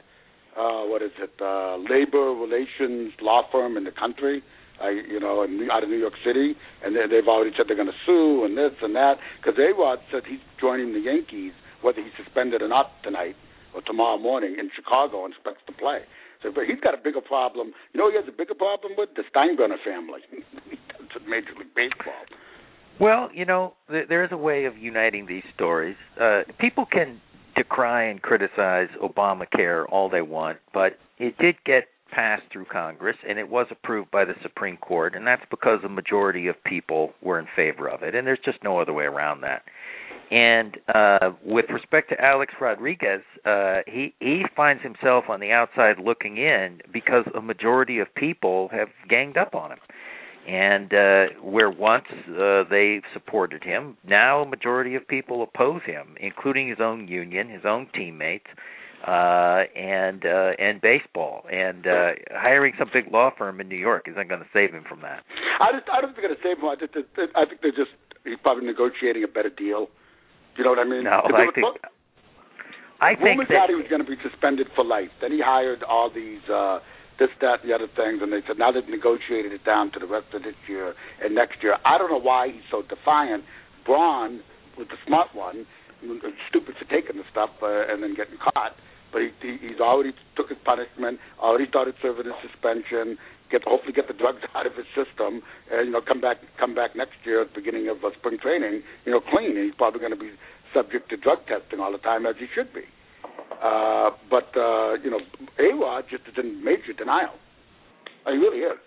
labor relations law firm in the country, out of New York City, and they've already said they're going to sue and this and that because A-Rod said he's joining the Yankees whether he's suspended or not tonight or tomorrow morning in Chicago and expects to play. So, but he's got a bigger problem. He has a bigger problem with the Steinbrenner family. That's Major League Baseball. Well, there is a way of uniting these stories. People can decry and criticize Obamacare all they want, but it did get passed through Congress, and it was approved by the Supreme Court, and that's because the majority of people were in favor of it, and there's just no other way around that. And with respect to Alex Rodriguez, he finds himself on the outside looking in because a majority of people have ganged up on him. And where once they supported him, now a majority of people oppose him, including his own union, his own teammates, and baseball. And hiring some big law firm in New York isn't going to save him from that. I don't think they're going to save him. I think he's probably negotiating a better deal. You know what I mean? No, I think that he was going to be suspended for life. Then he hired all these this, that, and the other things, and they said now they've negotiated it down to the rest of this year and next year. I don't know why he's so defiant. Braun was the smart one, stupid for taking the stuff and then getting caught. But he's already took his punishment, already started serving his suspension, hopefully get the drugs out of his system, and come back next year at the beginning of spring training, clean. And he's probably going to be subject to drug testing all the time, as he should be. But A-Rod just is in major denial. He really is.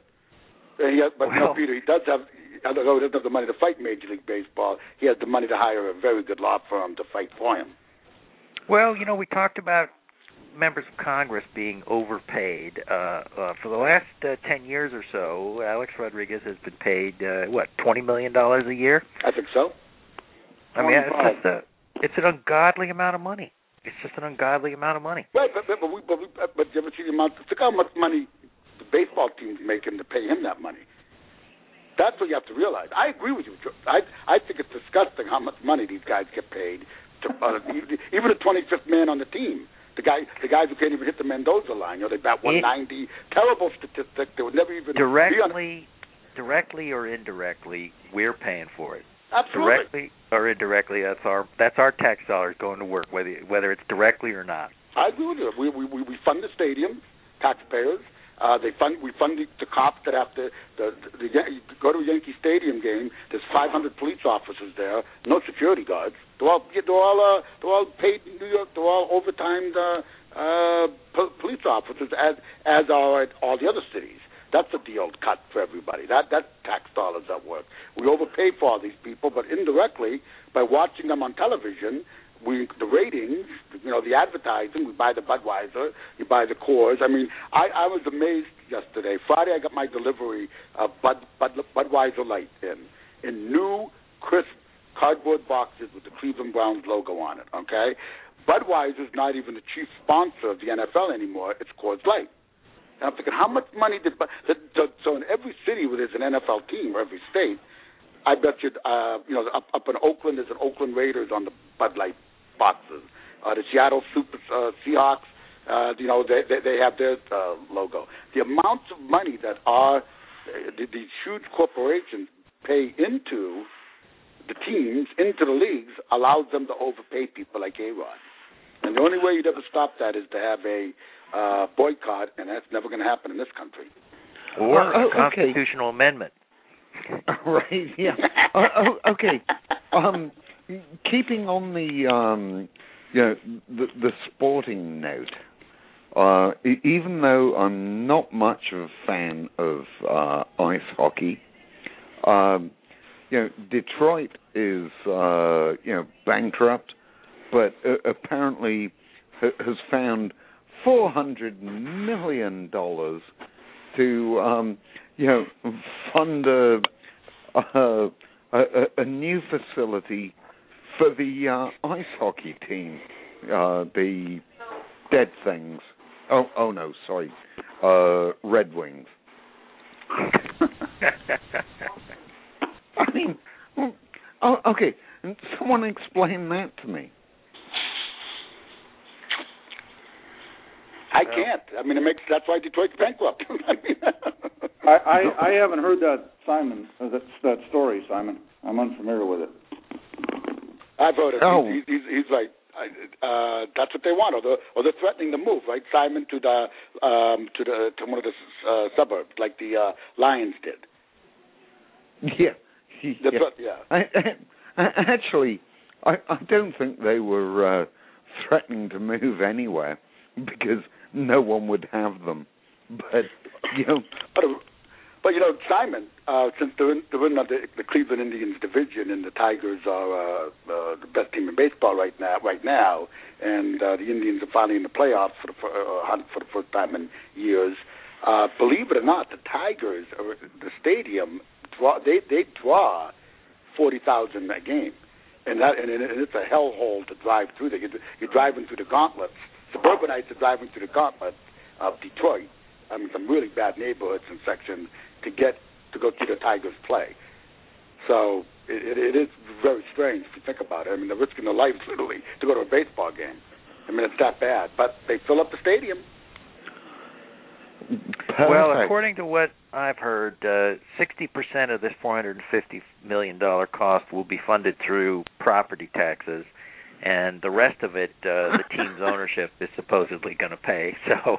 Peter, he does have, although he doesn't have the money to fight Major League Baseball, he has the money to hire a very good law firm to fight for him. Well, we talked about members of Congress being overpaid. For the last 10 years or so, Alex Rodriguez has been paid, $20 million a year? I think so. I mean, it's an ungodly amount of money. It's just an ungodly amount of money. Right, but you ever see the amount? Look how much money the baseball team's making to pay him that money. That's what you have to realize. I agree with you. I think it's disgusting how much money these guys get paid. Even the 25th man on the team, the guys who can't even hit the Mendoza line. They bat 190. Terrible statistic. They would never even directly or indirectly, we're paying for it. Absolutely. Directly or indirectly, that's our tax dollars going to work, whether it's directly or not. I agree with you. We fund the stadium, taxpayers. We fund the cops that have to go to a Yankee Stadium game. There's 500 police officers there, no security guards. They're all paid in New York. They're all overtimed police officers, as are all the other cities. That's a deal cut for everybody. That tax dollars at work. We overpay for all these people, but indirectly by watching them on television. The ratings, the advertising, we buy the Budweiser, you buy the Coors. I mean, I was amazed yesterday. Friday I got my delivery of Budweiser Light in new, crisp cardboard boxes with the Cleveland Browns logo on it, okay? Budweiser's not even the chief sponsor of the NFL anymore. It's Coors Light. And I'm thinking, how much money so in every city where there's an NFL team, or every state, I bet you, up in Oakland, there's an Oakland Raiders on the Bud Light boxes. The Seattle Seahawks, they have their logo. The amounts of money that these huge corporations pay into the teams, into the leagues, allows them to overpay people like A-Rod. And the only way you'd ever stop that is to have a boycott, and that's never going to happen in this country. Or a constitutional amendment. Right, yeah. Okay. Keeping on the sporting note, even though I'm not much of a fan of ice hockey, Detroit is bankrupt, but apparently has found $400 million to fund a new facility for the ice hockey team, the Dead Things. Oh no, sorry, Red Wings. I mean, okay, someone explain that to me. I can't. I mean, that's why Detroit's bankrupt. I haven't heard that, Simon. That story, Simon. I'm unfamiliar with it. I've heard it. Oh. He's right. That's what they want, or they're threatening to move, right, Simon, to one of the suburbs, like the Lions did. Yeah. Actually, I don't think they were threatening to move anywhere because no one would have them. But But Simon, since they're in the Cleveland Indians division, and the Tigers are the best team in baseball right now, and the Indians are finally in the playoffs for the first time in years. Believe it or not, the Tigers, the stadium, they draw 40,000 a game, and it's a hellhole to drive through there. You're driving through the gauntlets. Suburbanites are driving through the gauntlet of Detroit. I mean, some really bad neighborhoods and sections to go see the Tigers play. So it is very strange if you think about it. I mean, they're risking their lives literally to go to a baseball game. I mean, it's that bad. But they fill up the stadium. Perfect. Well, according to what I've heard, 60% of this $450 million cost will be funded through property taxes, and the rest of it, the team's ownership is supposedly going to pay. So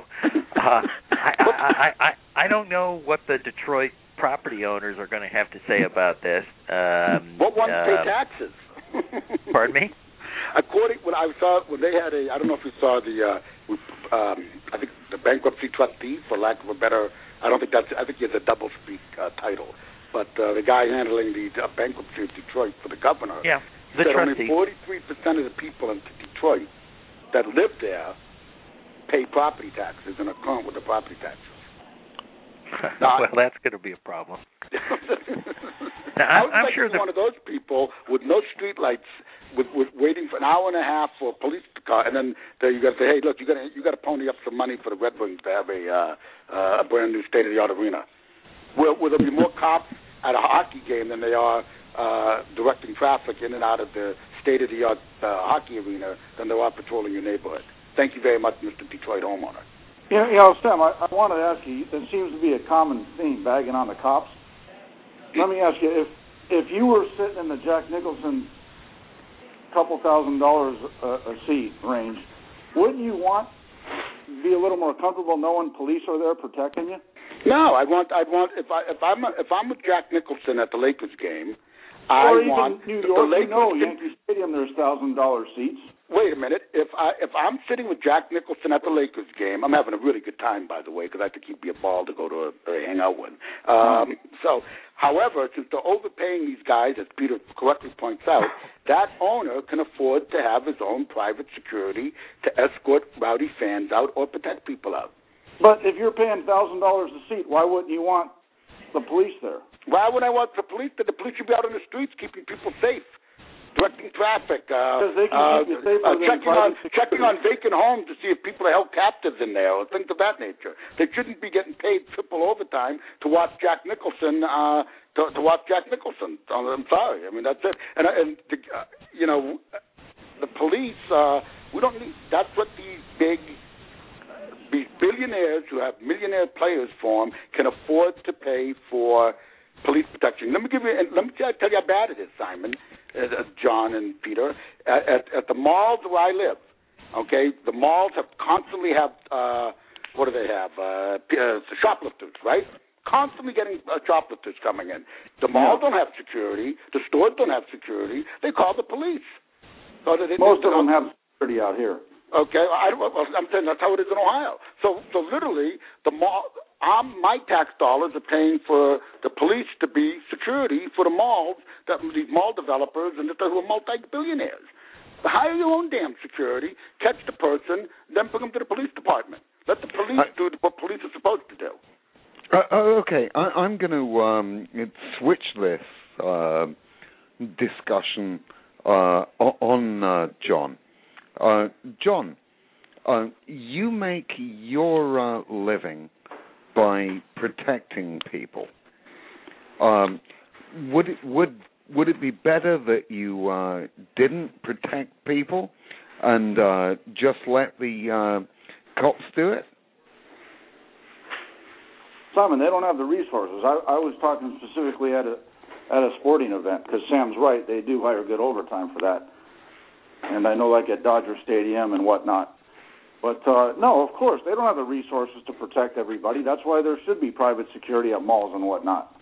I don't know what the Detroit property owners are going to have to say about this. What ones pay taxes? Pardon me? According when I saw when they had I don't know if you saw I think the bankruptcy trustee, for lack of a better, I think he has a double speak title, but the guy handling the bankruptcy of Detroit for the governor, the said trustee. Only 43% of the people in Detroit that live there pay property taxes and are current with the property taxes. Well, that's going to be a problem. Now, I'm sure one of those people with no street lights, with waiting for an hour and a half for a police car, and then you got to say, hey, look, you got to pony up some money for the Red Wings to have a brand new state-of-the-art arena. Will there be more cops at a hockey game than they are directing traffic in and out of the state-of-the-art hockey arena than there are patrolling your neighborhood? Thank you very much, Mr. Detroit homeowner. Sam, I wanted to ask you, there seems to be a common theme bagging on the cops. Let me ask you, if you were sitting in the Jack Nicholson couple $1,000 a seat range, wouldn't you want to be a little more comfortable knowing police are there protecting you? No, I'd want if I'm with Jack Nicholson at the Lakers game, or I want New York, Yankee Stadium, there's $1,000 seats. Wait a minute. If I'm sitting with Jack Nicholson at the Lakers game, I'm having a really good time, by the way, because I think he'd be a ball to go to hang out with. However, since they're overpaying these guys, as Peter correctly points out, that owner can afford to have his own private security to escort rowdy fans out or protect people out. But if you're paying $1,000 a seat, why wouldn't you want the police there? Why would I want the police? The police should be out on the streets keeping people safe, directing traffic, they can keep you safer checking on vacant homes to see if people are held captives in there or things of that nature. They shouldn't be getting paid triple overtime to watch Jack Nicholson. To watch Jack Nicholson. I'm sorry. I mean, that's it. And the police. We don't need. That's what these billionaires who have millionaire players for them can afford to pay for police protection. Let me tell you how bad it is, Simon, John, and Peter. At the malls where I live, okay, the malls constantly have what do they have? Shoplifters, right? Constantly getting shoplifters coming in. The malls don't have security. The stores don't have security. They call the police. Most of them have security out here. Okay, I'm saying that's how it is in Ohio. So literally, the mall. My tax dollars are paying for the police to be security for the malls, these mall developers, and who are multi-billionaires. Hire your own damn security, catch the person, then bring them to the police department. Let the police do what police are supposed to do. Okay, I'm going to switch this discussion on John. John, you make your living by protecting people. Would it be better that you didn't protect people and just let the cops do it? Simon, they don't have the resources. I was talking specifically at a sporting event, because Sam's right, they do hire good overtime for that. And I know, like at Dodger Stadium and whatnot. But, no, of course, they don't have the resources to protect everybody. That's why there should be private security at malls and whatnot.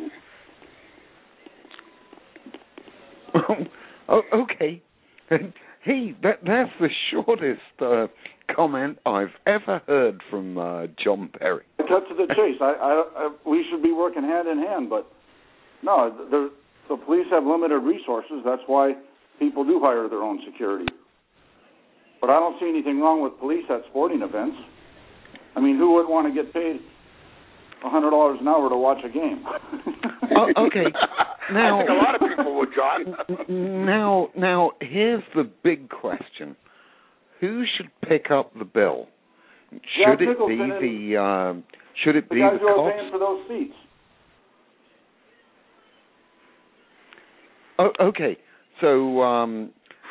Okay. Hey, that's the shortest comment I've ever heard from John Perry. Cut to the chase. We should be working hand in hand, but no, the police have limited resources. That's why people do hire their own security. But I don't see anything wrong with police at sporting events. I mean, who would want to get paid $100 an hour to watch a game? Okay. Now, I think a lot of people would, John. Now, here's the big question: who should pick up the bill? Should it be the guys who are paying for those seats? Okay, so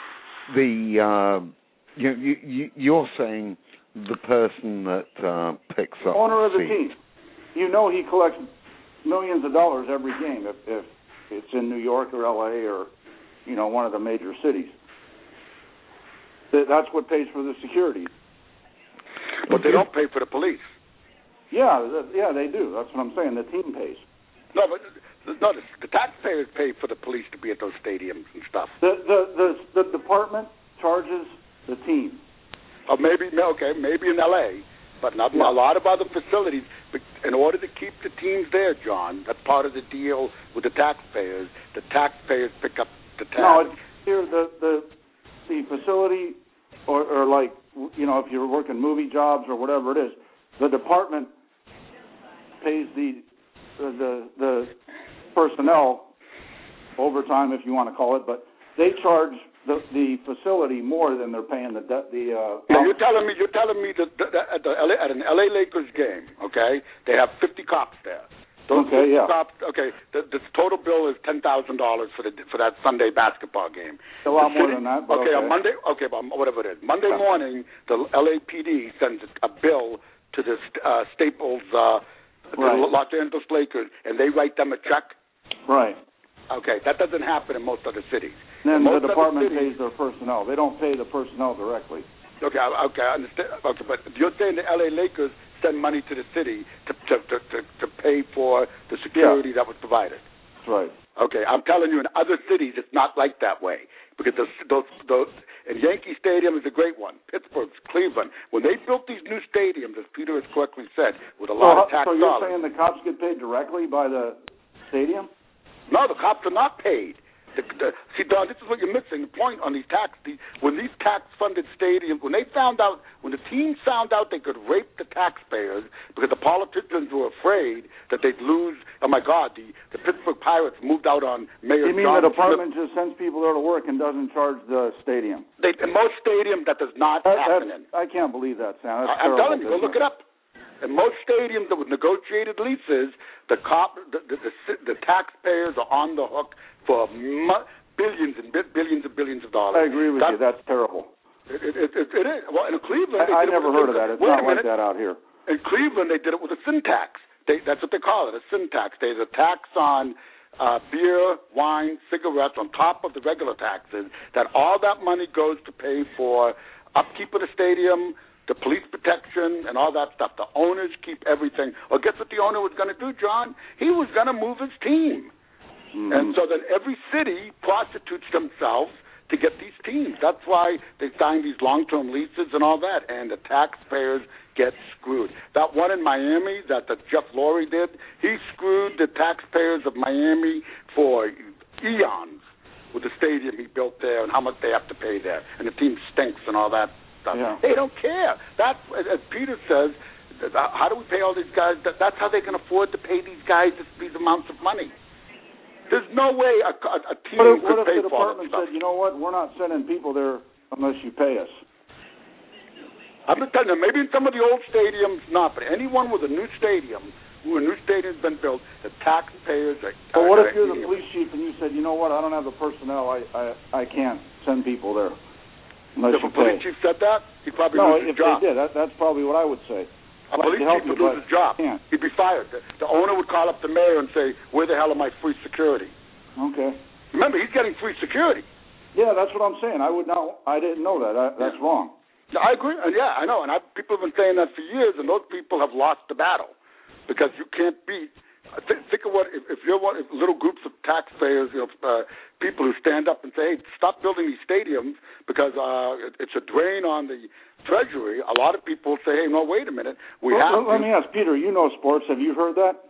you're saying the person that picks up owner of the seat. team. You know he collects millions of dollars every game if it's in New York or L.A. or one of the major cities. That's what pays for the security. But they don't pay for the police. Yeah, they do. That's what I'm saying. The team pays. No, but the taxpayers pay for the police to be at those stadiums and stuff. The department charges the team. Or maybe in L.A., but not a lot of other facilities. But in order to keep the teams there, John, that's part of the deal with the taxpayers. The taxpayers pick up the tab. No, here the facility, or like, you know, if you're working movie jobs or whatever it is, the department pays the personnel overtime, if you want to call it, but they charge the facility more than they're paying the you're telling me that at an LA Lakers game, okay, they have 50 cops there. Those cops, the total bill is $10,000 for that Sunday basketball game. A lot more than that. But on Monday, but whatever it is. Monday morning, the LAPD sends a bill to the Staples, the Los Angeles Lakers, and they write them a check. Right. Okay, that doesn't happen in most other cities. And then the department pays their personnel. They don't pay the personnel directly. Okay, I understand. Okay, but you're saying the LA Lakers send money to the city to pay for the security that was provided. That's right. Okay, I'm telling you, in other cities, it's not like that way, because those and Yankee Stadium is a great one. Pittsburgh, Cleveland, when they built these new stadiums, as Peter has correctly said, with a lot of tax dollars. So you're saying the cops get paid directly by the stadium? No, the cops are not paid. See, Don, this is what you're missing. The point on when these tax-funded stadiums, when the teams found out they could rape the taxpayers because the politicians were afraid that they'd lose. Oh my God, the Pittsburgh Pirates moved out on Mayor. You mean John the department Smith. just sends people there to work and doesn't charge the stadium? In most stadiums, that does not happen. I can't believe that, Sam. I'm telling you, go look it up. In most stadiums with negotiated leases, the taxpayers are on the hook for billions and billions of dollars. I agree with you. That's terrible. It is. Well, in Cleveland, I never heard of that. It's not like that out here. In Cleveland, they did it with a sin tax. That's what they call it, a sin tax. There's a tax on beer, wine, cigarettes on top of the regular taxes. That all that money goes to pay for upkeep of the stadium, the police protection, and all that stuff. The owners keep everything. Well, guess what the owner was going to do, John? He was going to move his team. Mm-hmm. And so then every city prostitutes themselves to get these teams. That's why they sign these long-term leases and all that, and the taxpayers get screwed. That one in Miami that Jeff Lurie did, he screwed the taxpayers of Miami for eons with the stadium he built there and how much they have to pay there. And the team stinks and all that stuff. Yeah. They don't care. That's, as Peter says, how do we pay all these guys? That's how they can afford to pay these guys these amounts of money. There's no way a team could pay for all that stuff. What if the department said, you know what, we're not sending people there unless you pay us? I'm just telling you, maybe in some of the old stadiums, not, but anyone with a new stadium, where a new stadium's been built, the taxpayers are... But what if you're the police chief and you said, you know what, I don't have the personnel, I can't send people there unless you pay. If a police chief said that, he'd probably lose his job. No, if they did, that's probably what I would say. A police chief would lose his job. He'd be fired. The owner would call up the mayor and say, where the hell are my free security? Okay. Remember, he's getting free security. Yeah, that's what I'm saying. I didn't know that. That's wrong. Yeah, I agree. Yeah, I know. And people have been saying that for years, and those people have lost the battle because you can't beat. Think of what if little groups of taxpayers, people who stand up and say, "Hey, stop building these stadiums because it's a drain on the Treasury." A lot of people say, "Hey, no, wait a minute, Let me ask Peter. You know sports. Have you heard that?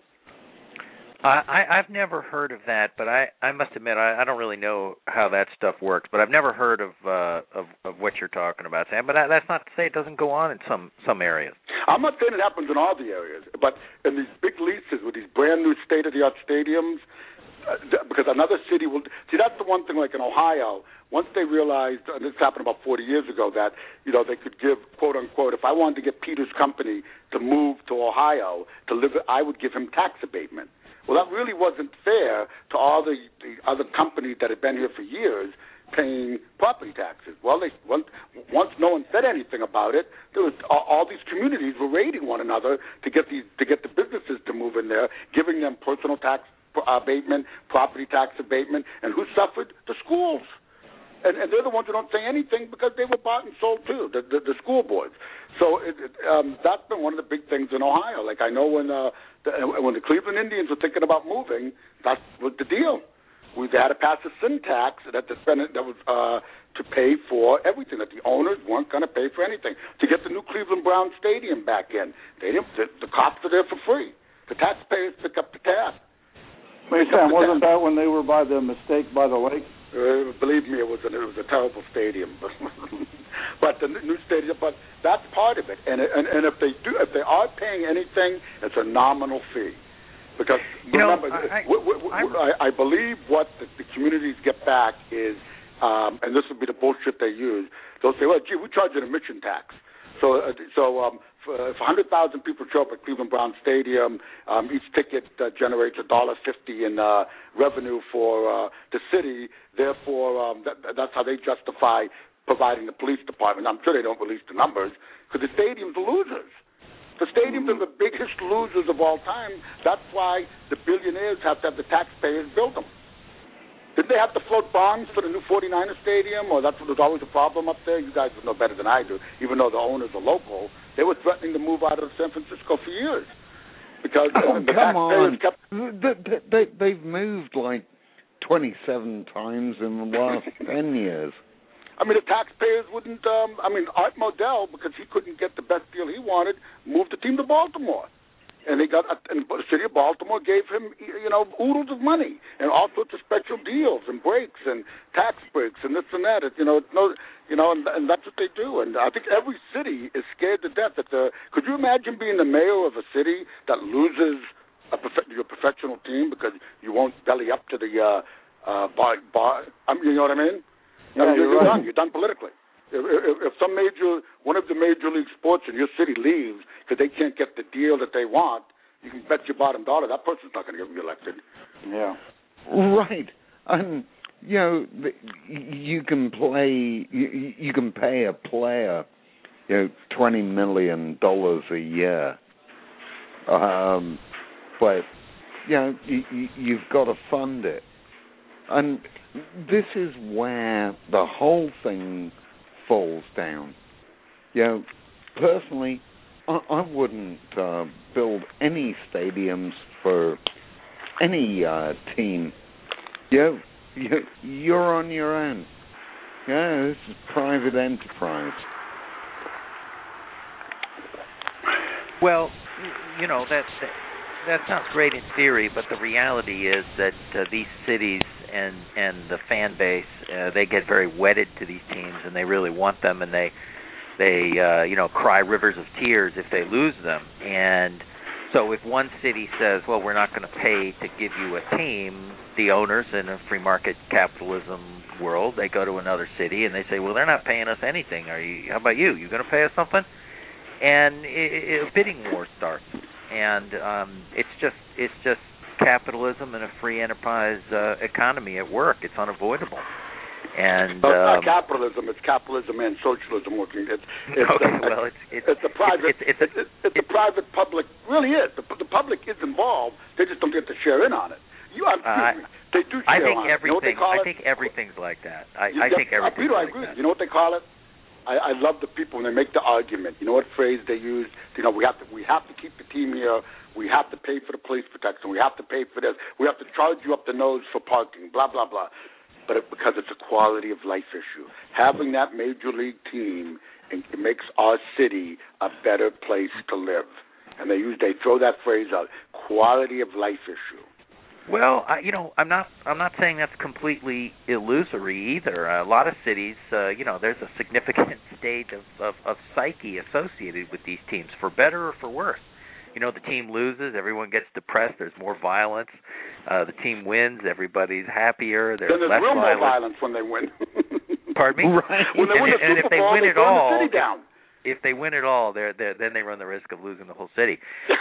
I've never heard of that, but I must admit I don't really know how that stuff works. But I've never heard of what you're talking about, Sam. But that's not to say it doesn't go on in some areas. I'm not saying it happens in all the areas, but in these big leases with these brand new state-of-the-art stadiums, because another city will see. That's the one thing. Like in Ohio, once they realized, and this happened about 40 years ago, that they could give, quote unquote, if I wanted to get Peter's company to move to Ohio to live, I would give him tax abatement. Well, that really wasn't fair to all the other companies that had been here for years paying property taxes. Well, once no one said anything about it, there was all these communities were raiding one another to get the businesses to move in there, giving them personal tax abatement, property tax abatement, and who suffered? The schools. And they're the ones who don't say anything because they were bought and sold too, the school boards. So that's been one of the big things in Ohio. Like I know when the Cleveland Indians were thinking about moving, that was the deal. they had to pass a sin tax that the Senate that was to pay for everything, that the owners weren't going to pay for anything. To get the new Cleveland Browns Stadium back in, they didn't. The cops are there for free. The taxpayers pick up the tab. Wait, Sam, wasn't that when they were by the mistake by the lake? Believe me, it was a terrible stadium, but the new stadium. But that's part of it. And if they are paying anything, it's a nominal fee. Because remember, I believe what the communities get back is, and this would be the bullshit they use. They'll say, "Well, gee, we charge an admission tax." So if 100,000 people show up at Cleveland Browns Stadium, each ticket generates $1.50 in revenue for the city. Therefore, that's how they justify providing the police department. I'm sure they don't release the numbers because the stadium's losers. The stadiums are the biggest losers of all time. That's why the billionaires have to have the taxpayers build them. Did they have to float bonds for the new 49er stadium? Or that's what was always a problem up there? You guys would know better than I do, even though the owners are local. They were threatening to move out of San Francisco for years. Because the taxpayers kept... They've moved like 27 times in the last 10 years. I mean, the taxpayers wouldn't... Art Modell, because he couldn't get the best deal he wanted, moved the team to Baltimore. And and the city of Baltimore gave him, oodles of money and all sorts of special deals and breaks and tax breaks and this and that. And that's what they do. And I think every city is scared to death. Could you imagine being the mayor of a city that loses your professional team because you won't belly up to the bar? You know what I mean? Yeah, you're done. You're done politically. If one of the major league sports in your city leaves because they can't get the deal that they want, you can bet your bottom dollar that person's not going to get reelected. Yeah. Right. And you can play. You can pay a player, $20 million a year. But you've got to fund it, and this is where the whole thing falls down. Personally, I wouldn't build any stadiums for any team. You're on your own. This is private enterprise. Well, that sounds great in theory, but the reality is that these cities and the fan base, they get very wedded to these teams, and they really want them, and they cry rivers of tears if they lose them. And so if one city says, well, we're not going to pay to give you a team, the owners in a free market capitalism world, they go to another city and they say, well, they're not paying us anything. How about you? You going to pay us something? And a bidding war starts. And it's just capitalism and a free enterprise economy at work. It's unavoidable. And it's not capitalism; it's capitalism and socialism working. It's a private public. Really is. The public is involved. They just don't get to share in on it. They do share on it. I think everything's like that. I think everything's Peter, like I agree. that. You know what they call it? I love the people when they make the argument. You know what phrase they use? We have to keep the team here. We have to pay for the police protection. We have to pay for this. We have to charge you up the nose for parking. Blah blah blah. But because it's a quality of life issue. Having that major league team it makes our city a better place to live. And they throw that phrase out. Quality of life issue. Well, I'm not saying that's completely illusory either. A lot of cities, there's a significant state of psyche associated with these teams, for better or for worse. The team loses, everyone gets depressed, there's more violence. The team wins, everybody's happier, there's then there's less real violence. More violence when they win. Pardon me? Right. When they win the Super if they Bowl, win they it burn all, the city down. If they win it all, then they run the risk of losing the whole city.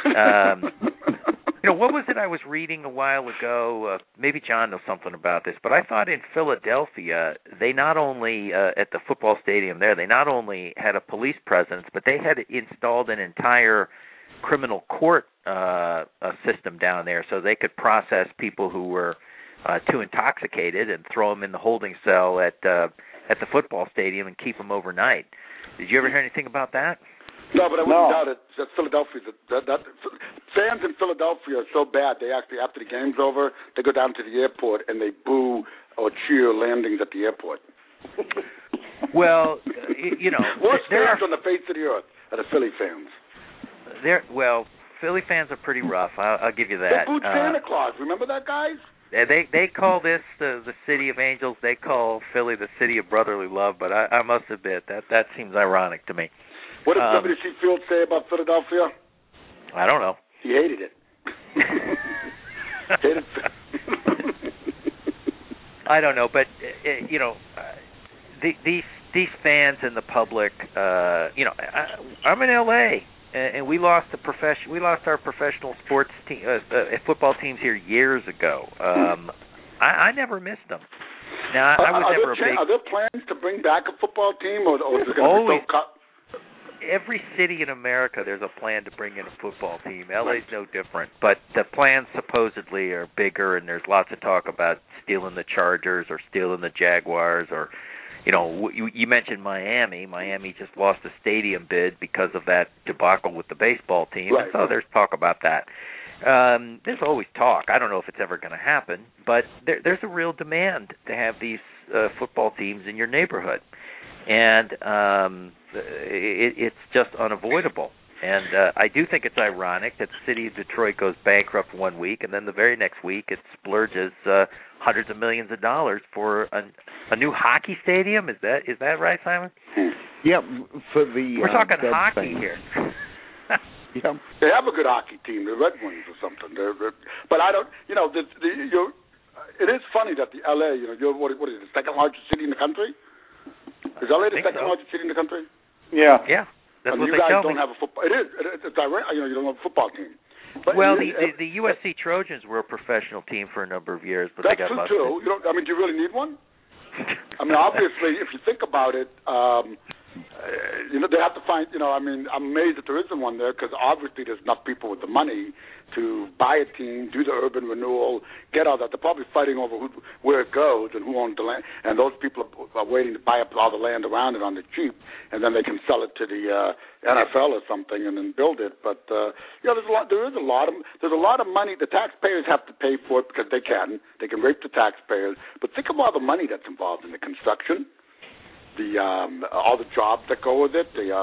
What was it I was reading a while ago? Maybe John knows something about this, but I thought in Philadelphia, they not only, at the football stadium there, they not only had a police presence, but they had installed an entire criminal court system down there so they could process people who were too intoxicated and throw them in the holding cell at the football stadium and keep them overnight. Did you ever hear anything about that? No, but I wouldn't doubt it. Philadelphia fans in Philadelphia are so bad. They actually, after the game's over, they go down to the airport and they boo or cheer landings at the airport. Well, worst fans on the face of the earth are the Philly fans. Philly fans are pretty rough. I'll give you that. They booed Santa Claus. Remember that, guys? They call this the city of angels. They call Philly the city of brotherly love. But I must admit that seems ironic to me. What did W.C. Fields say about Philadelphia? I don't know. He hated it. Hated I don't know, but these fans and the public, I'm in L.A. and we lost our professional sports team, football teams here years ago. I never missed them. Now I was never a big. Are there plans to bring back a football team, or is it going to be so cut? Every city in America, there's a plan to bring in a football team. LA's no different, but the plans supposedly are bigger, and there's lots of talk about stealing the Chargers or stealing the Jaguars, or, you mentioned Miami. Miami just lost a stadium bid because of that debacle with the baseball team, right. So there's talk about that. There's always talk. I don't know if it's ever going to happen, but there's a real demand to have these football teams in your neighborhood. And it's just unavoidable. And I do think it's ironic that the city of Detroit goes bankrupt one week, and then the very next week it splurges hundreds of millions of dollars for a new hockey stadium. Is that right, Simon? Yeah, for the we're talking Dead hockey thing. here. Yeah. They have a good hockey team, the Red Wings or something. But I don't. It is funny that the LA. What is it, the second largest city in the country? Is LA the second largest city in the country? Yeah. Yeah. That's what you they guys tell don't me. have a football. It is. It's direct. You don't have a football team. But the USC Trojans were a professional team for a number of years, but they got true busted. too. Do you really need one? I mean, obviously, if you think about it, they have to find. I'm amazed that there isn't one there because obviously there's enough people with the money to buy a team, do the urban renewal, get all that. They're probably fighting over where it goes and who owns the land, and those people are waiting to buy up all the land around it on the cheap, and then they can sell it to the NFL or something and then build it. But there's a lot of money. The taxpayers have to pay for it because they can rape the taxpayers. But think of all the money that's involved in the construction. All the jobs that go with it,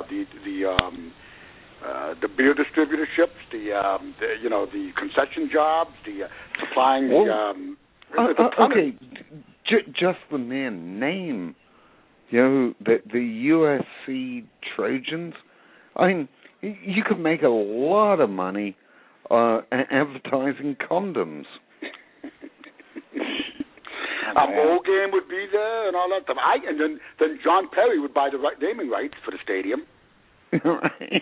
the beer distributorships, the concession jobs, the supplying okay, just the mere name, the USC Trojans. I mean, you could make a lot of money advertising condoms. A bowl game would be there and all that stuff. And then John Perry would buy the naming rights for the stadium. Right.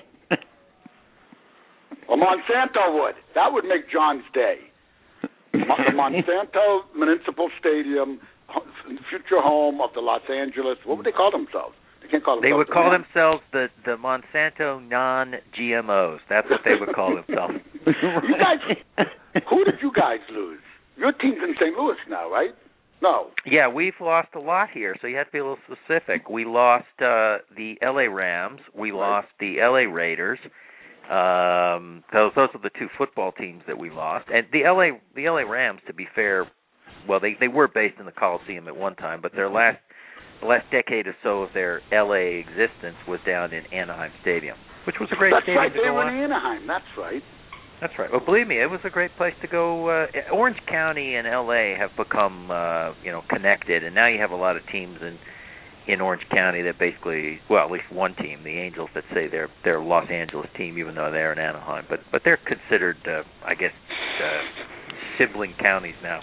Or Monsanto would. That would make John's day. The Monsanto Municipal Stadium, future home of the Los Angeles. What would they call themselves? They can't call themselves. They would call themselves the Monsanto non-GMOs. That's what they would call themselves. You guys, who did you guys lose? Your team's in St. Louis now, right? No. Yeah, we've lost a lot here, so you have to be a little specific. We lost the L.A. Rams. We lost the L.A. Raiders. Those are the two football teams that we lost. And the L.A. Rams, to be fair, well, they were based in the Coliseum at one time, but the last decade or so of their L.A. existence was down in Anaheim Stadium, which was a great stadium to go on. That's right, they were in Anaheim. That's right. That's right. Well, believe me, it was a great place to go. Orange County and L.A. have become, connected, and now you have a lot of teams in Orange County that basically, well, at least one team, the Angels, that say they're a Los Angeles team, even though they're in Anaheim. But they're considered, sibling counties now.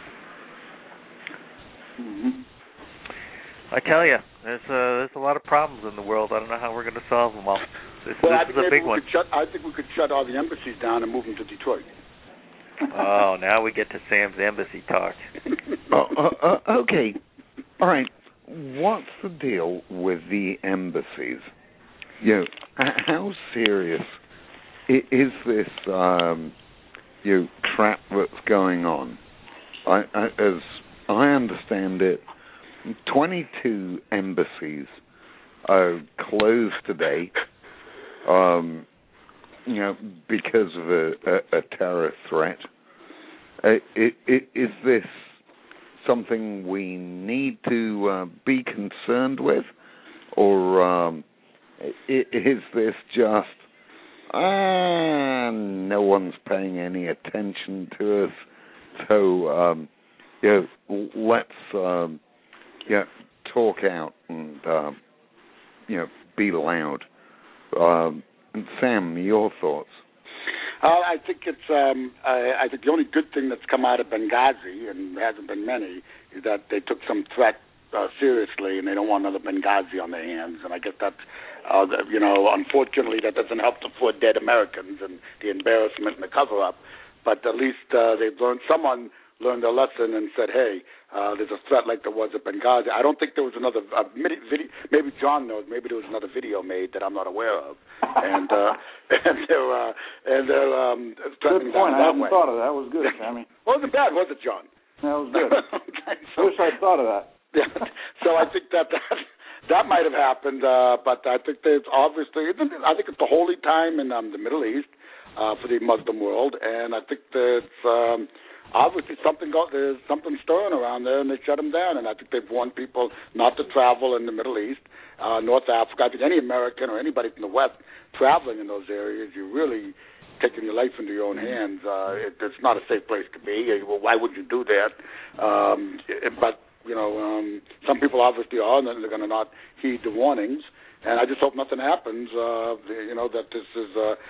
Mm-hmm. I tell you, there's a lot of problems in the world. I don't know how we're going to solve them all. This is a big one. I think we could shut all the embassies down and move them to Detroit. Oh, now we get to Sam's embassy talk. Okay. All right. What's the deal with the embassies? How serious is this crap that's going on? As I understand it, 22 embassies are closed today. because of a terror threat. Is this something we need to be concerned with, or is this just no one's paying any attention to us, so let's talk out and be loud? And Sam, your thoughts? I think it's. I think the only good thing that's come out of Benghazi, and there hasn't been many, is that they took some threat seriously, and they don't want another Benghazi on their hands. And I guess that's, unfortunately, that doesn't help the 4 dead Americans and the embarrassment and the cover-up. But at least they've learned. Someone learned a lesson and said, "Hey, there's a threat like there was at Benghazi." I don't think there was another video. Maybe John knows. Maybe there was another video made that I'm not aware of. And they're good point. I hadn't thought of that. That was good, Sammy. Wasn't bad, was it, John? That was good. Okay, I wish I'd thought of that. Yeah. So I think that might have happened, but I think that it's obviously. I think it's the holy time in the Middle East for the Muslim world, and I think that it's. Obviously, there's something stirring around there, and they shut them down. And I think they've warned people not to travel in the Middle East, North Africa. I think any American or anybody from the West traveling in those areas, you're really taking your life into your own hands. It's not a safe place to be. Well, why would you do that? But some people obviously are, and they're going to not heed the warnings. And I just hope nothing happens. That this is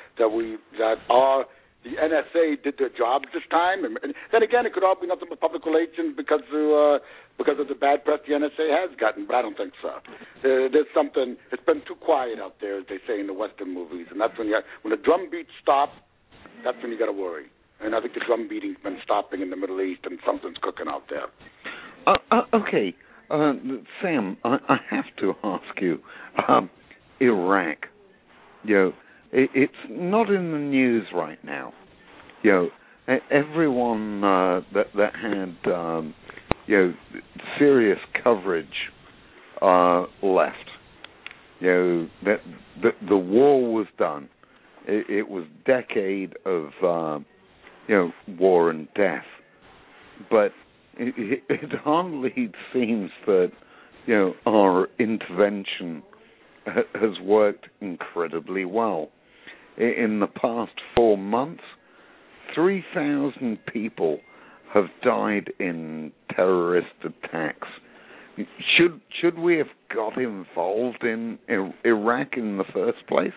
the NSA did their job this time, and then again, it could all be nothing but public relations because of the bad press the NSA has gotten. But I don't think so. There's something. It's been too quiet out there, as they say in the Western movies, and that's when the drum beats stop. That's when you got to worry. And I think the drum beating's been stopping in the Middle East, and something's cooking out there. Okay, Sam, I have to ask you, Iraq. It's not in the news right now. Everyone that had serious coverage left. That the war was done. It was a decade of war and death. But it hardly seems that our intervention has worked incredibly well. In the past 4 months, 3,000 people have died in terrorist attacks. Should we have got involved in Iraq in the first place?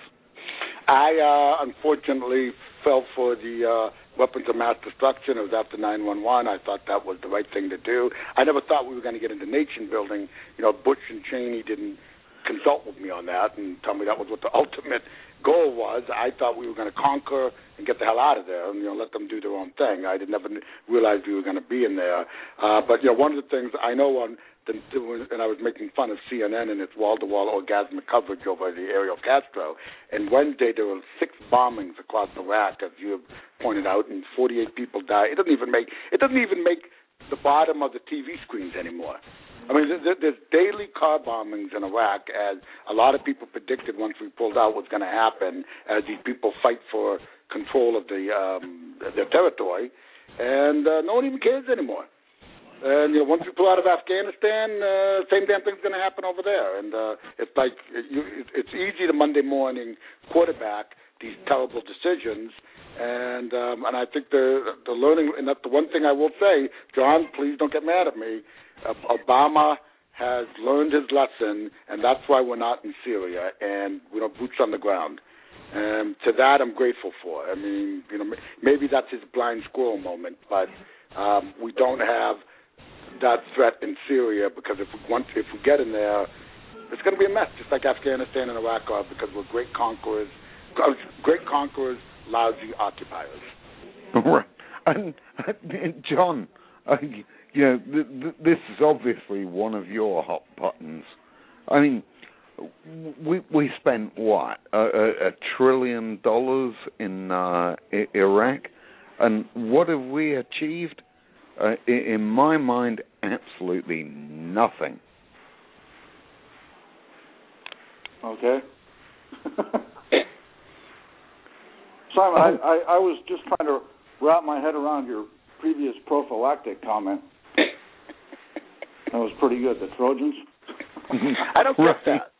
I unfortunately fell for the weapons of mass destruction. It was after 9/11. I thought that was the right thing to do. I never thought we were going to get into nation building. Bush and Cheney didn't consult with me on that and tell me that was what the ultimate goal was. I thought we were going to conquer and get the hell out of there and let them do their own thing. I never realized we were going to be in there. But one of the things I know and I was making fun of CNN and its wall-to-wall orgasmic coverage over the area of Castro. And Wednesday there were 6 bombings across Iraq, as you have pointed out, and 48 people died. It doesn't even make the bottom of the TV screens anymore. I mean, there's daily car bombings in Iraq, as a lot of people predicted once we pulled out what's going to happen, as these people fight for control of their territory, and no one even cares anymore. And once we pull out of Afghanistan, same damn thing's going to happen over there. And it's like it's easy to Monday morning quarterback these terrible decisions. And I think the learning, and that's the one thing I will say, John, please don't get mad at me. Obama has learned his lesson, and that's why we're not in Syria, and boots on the ground. And to that, I'm grateful for. I mean, maybe that's his blind squirrel moment, but we don't have that threat in Syria, because if we get in there, it's going to be a mess, just like Afghanistan and Iraq are, because we're great conquerors, lousy occupiers. Right. And John, this is obviously one of your hot buttons. I mean, we spent what, $1 trillion in Iraq, and what have we achieved? In my mind, absolutely nothing. Okay. Simon, I was just trying to wrap my head around your previous prophylactic comment. That was pretty good. The Trojans. I don't get that.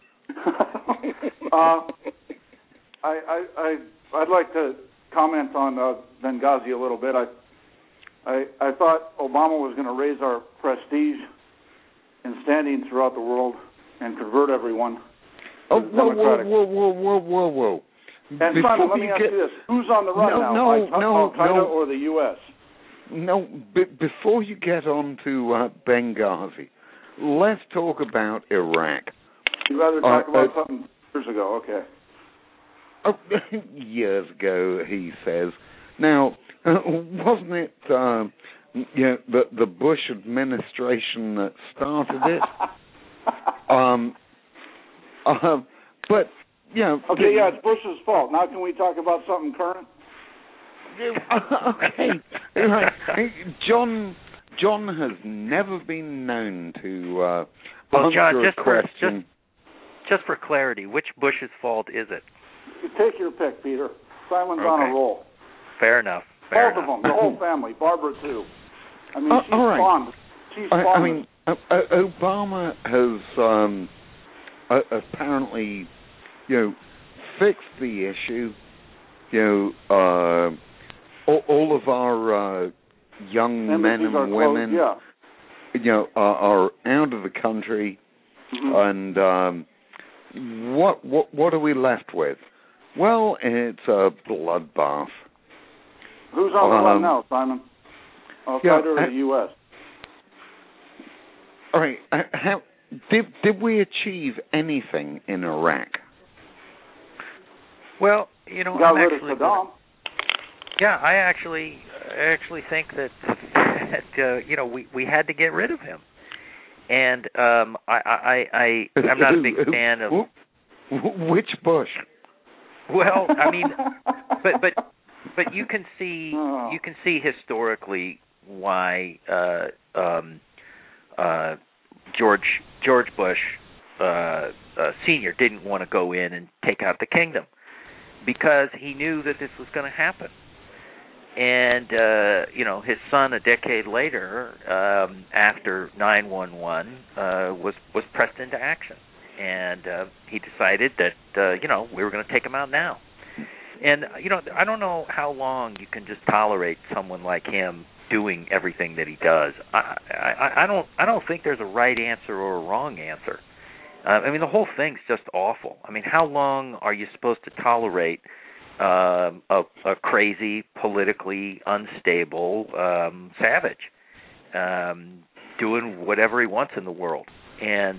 I'd like to comment on Benghazi a little bit. I thought Obama was going to raise our prestige in standing throughout the world and convert everyone. Whoa. And Simon, let me ask you this: who's on the run now? Al-Qaeda or the U.S.? No, before you get on to Benghazi, let's talk about Iraq. You'd rather talk about something years ago, okay. Years ago, he says. Now, wasn't it the Bush administration that started it? But, Okay, it's Bush's fault. Now can we talk about something current? Okay. John has never been known to answer a question. Just for clarity, which Bush's fault is it? Take your pick, Peter. Simon's on a roll. Fair enough. Both of them, the whole family. Barbara too. I mean, she's all right. fond. She's fond. I mean, Obama has apparently, fixed the issue. All of our young men and women, are out of the country, and what are we left with? Well, it's a bloodbath. Who's on the run now, Simon? Al-Qaeda or the U.S.? All right. Did we achieve anything in Iraq? Well, got rid of Saddam. Yeah, I actually think that we had to get rid of him, and I'm not a big fan of which Bush. Well, I mean, but you can see historically why George Bush Sr. didn't want to go in and take out the kingdom, because he knew that this was going to happen. And, his son a decade later, after 9/11, was pressed into action. And he decided that, we were going to take him out now. And, I don't know how long you can just tolerate someone like him doing everything that he does. I don't think there's a right answer or a wrong answer. I mean, the whole thing's just awful. I mean, how long are you supposed to tolerate a crazy, politically unstable savage doing whatever he wants in the world? And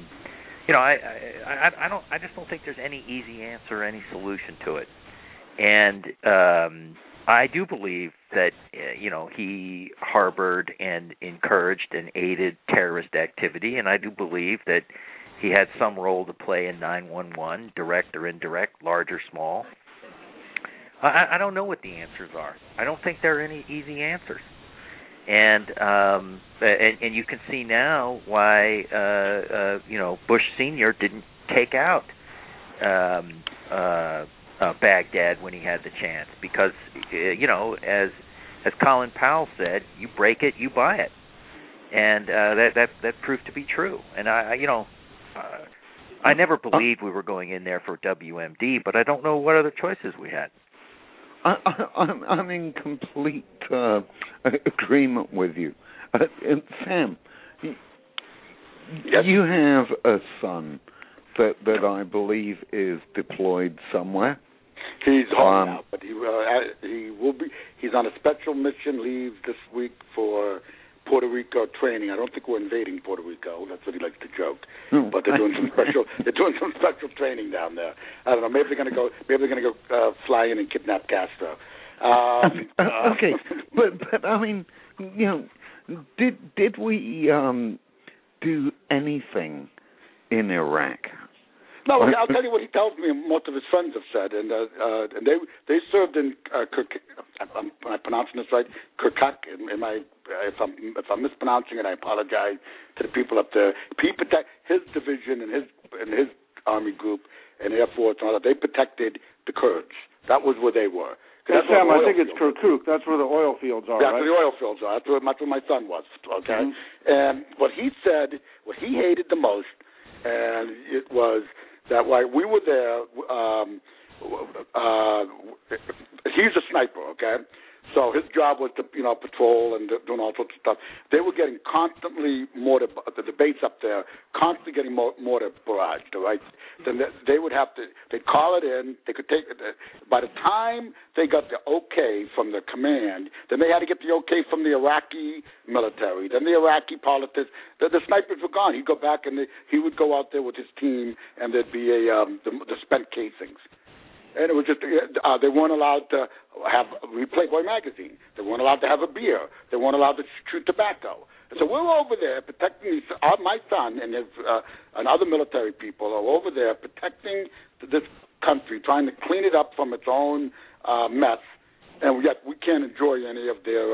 I just don't think there's any easy answer, any solution to it. And I do believe that he harbored and encouraged and aided terrorist activity, and I do believe that he had some role to play in 9/11, direct or indirect, large or small. I don't know what the answers are. I don't think there are any easy answers. And you can see now why Bush Sr. didn't take out Baghdad when he had the chance, because as Colin Powell said, you break it, you buy it, and that proved to be true. And I never believed we were going in there for WMD, but I don't know what other choices we had. I'm in complete agreement with you. Sam, you have a son that I believe is deployed somewhere. He's home now, but he will be. He's on a special mission leave this week for Puerto Rico training. I don't think we're invading Puerto Rico. That's what he likes to joke. But they're doing some special. They're doing some special training down there. I don't know. Maybe they're going to go. Maybe they're going to go fly in and kidnap Castro. Okay, but I mean, did we do anything in Iraq? No, I'll tell you what he tells me, and most of his friends have said, and they served in am I pronouncing this right? Kirkuk. If I'm mispronouncing it, I apologize to the people up there. He protect his division and his army group and Air Force and all that. They protected the Kurds That was where they were. Hey, Sam, I think it's Kirkuk. That's where the oil fields are, That's right? where the oil fields are. That's where my son was, okay? Mm-hmm. And what he said, what he hated the most, and it was that while we were there, he's a sniper, okay? So his job was to, patrol and doing all sorts of stuff. They were getting constantly the base up there, constantly getting mortar barraged, all right? Then they would have to, they'd call it in, they could take it. By the time they got the okay from the command, then they had to get the okay from the Iraqi military, then the Iraqi politics. The snipers were gone. He'd go back and he would go out there with his team, and there'd be the spent casings. And it was just, they weren't allowed to read Playboy magazine. They weren't allowed to have a beer. They weren't allowed to chew tobacco. And so we're over there protecting my son and other military people are over there protecting this country, trying to clean it up from its own mess, and yet we can't enjoy any of their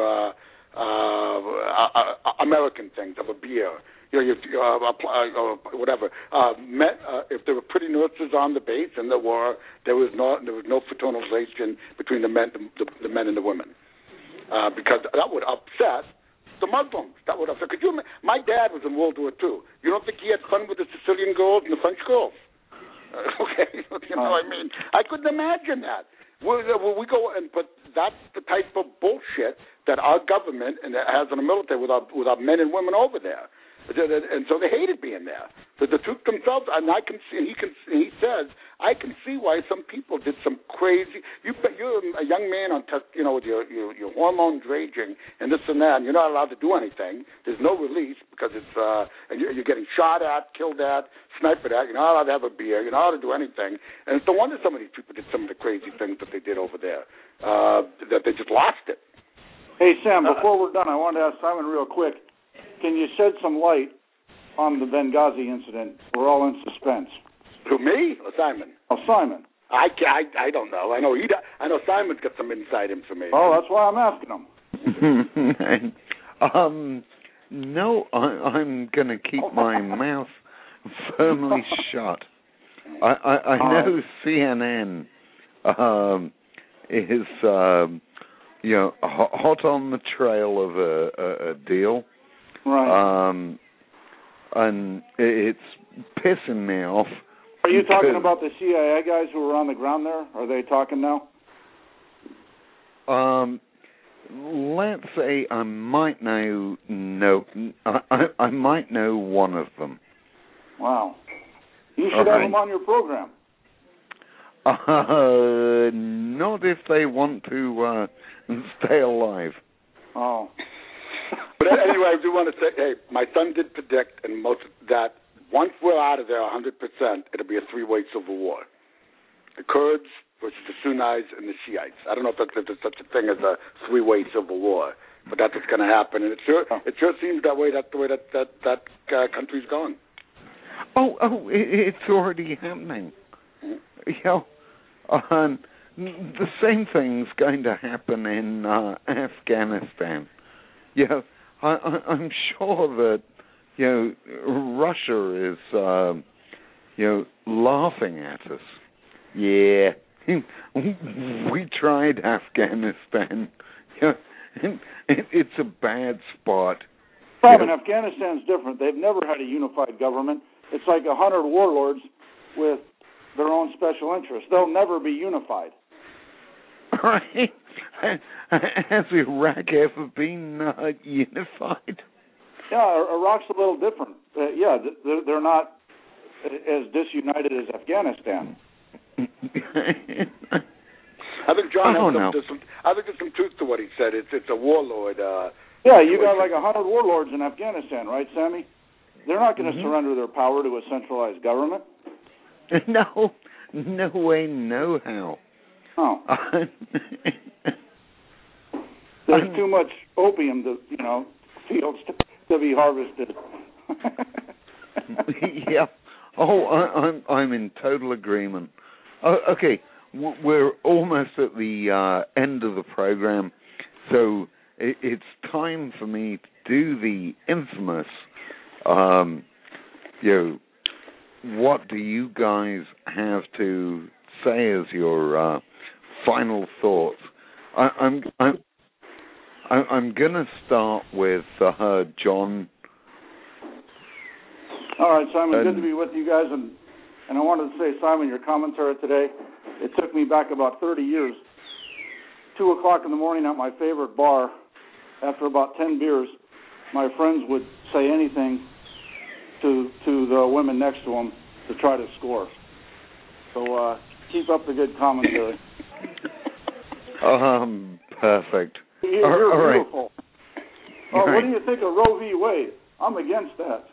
American things of a beer. Whatever. If there were pretty nurses on the base, and there was no fraternization between the men and the women, because that would upset the Muslims. That would upset. My dad was in World War II. You don't think he had fun with the Sicilian girls and the French girls? Okay, you know what I mean? I couldn't imagine that. We go and but that's the type of bullshit that our government and has in the military with our men and women over there. And so they hated being there. So the troops themselves, and I can see, and he says, I can see why some people did some crazy. You're a young man on test, with your hormones raging and this and that, and you're not allowed to do anything. There's no release because it's and you're getting shot at, killed at, sniped at. You're not allowed to have a beer. You're not allowed to do anything. And it's no wonder some of these people did some of the crazy things that they did over there. That they just lost it. Hey Sam, before we're done, I wanted to ask Simon real quick. Can you shed some light on the Benghazi incident? We're all in suspense. Who, me or Simon? Oh, Simon. I don't know. I know Simon's got some inside information. Oh, that's why I'm asking him. No, I'm going to keep my mouth firmly shut. I know CNN is hot on the trail of a deal. Right. And it's pissing me off. Are you talking about the CIA guys who were on the ground there? Are they talking now? Let's say I might know. I might know one of them. Wow. You should have them on your program. Not if they want to stay alive. Oh. But anyway, I do want to say, hey, my son did predict, and most of that, once we're out of there 100%, it'll be a three-way civil war. The Kurds versus the Sunnis and the Shiites. I don't know if there's such a thing as a three-way civil war, but that's what's going to happen. And it sure seems that way. That's the way that country's going. Oh, it's already happening. Mm-hmm. The same thing's going to happen in Afghanistan. I'm sure that Russia is laughing at us. Yeah, we tried Afghanistan. It's a bad spot. Simon, Afghanistan's different. They've never had a unified government. It's like 100 warlords with their own special interests. They'll never be unified. Right. Has Iraq ever been unified? Yeah, Iraq's a little different. They're not as disunited as Afghanistan. I think John there's some truth to what he said. It's a warlord. You got like 100 warlords in Afghanistan, right, Sammy? They're not going to surrender their power to a centralized government. No way, no how. Oh. There's too much opium fields to be harvested. Yeah. I'm in total agreement. Okay, we're almost at the end of the program, so it's time for me to do the infamous, what do you guys have to say as your final thoughts. I'm gonna start with John. All right, Simon. Good to be with you guys, and I wanted to say, Simon, your commentary today, it took me back about 30 years. 2 o'clock in the morning at my favorite bar, after about 10 beers, my friends would say anything to the women next to them to try to score. So keep up the good commentary. Perfect. You're beautiful. Right. What do you think of Roe v. Wade? I'm against that.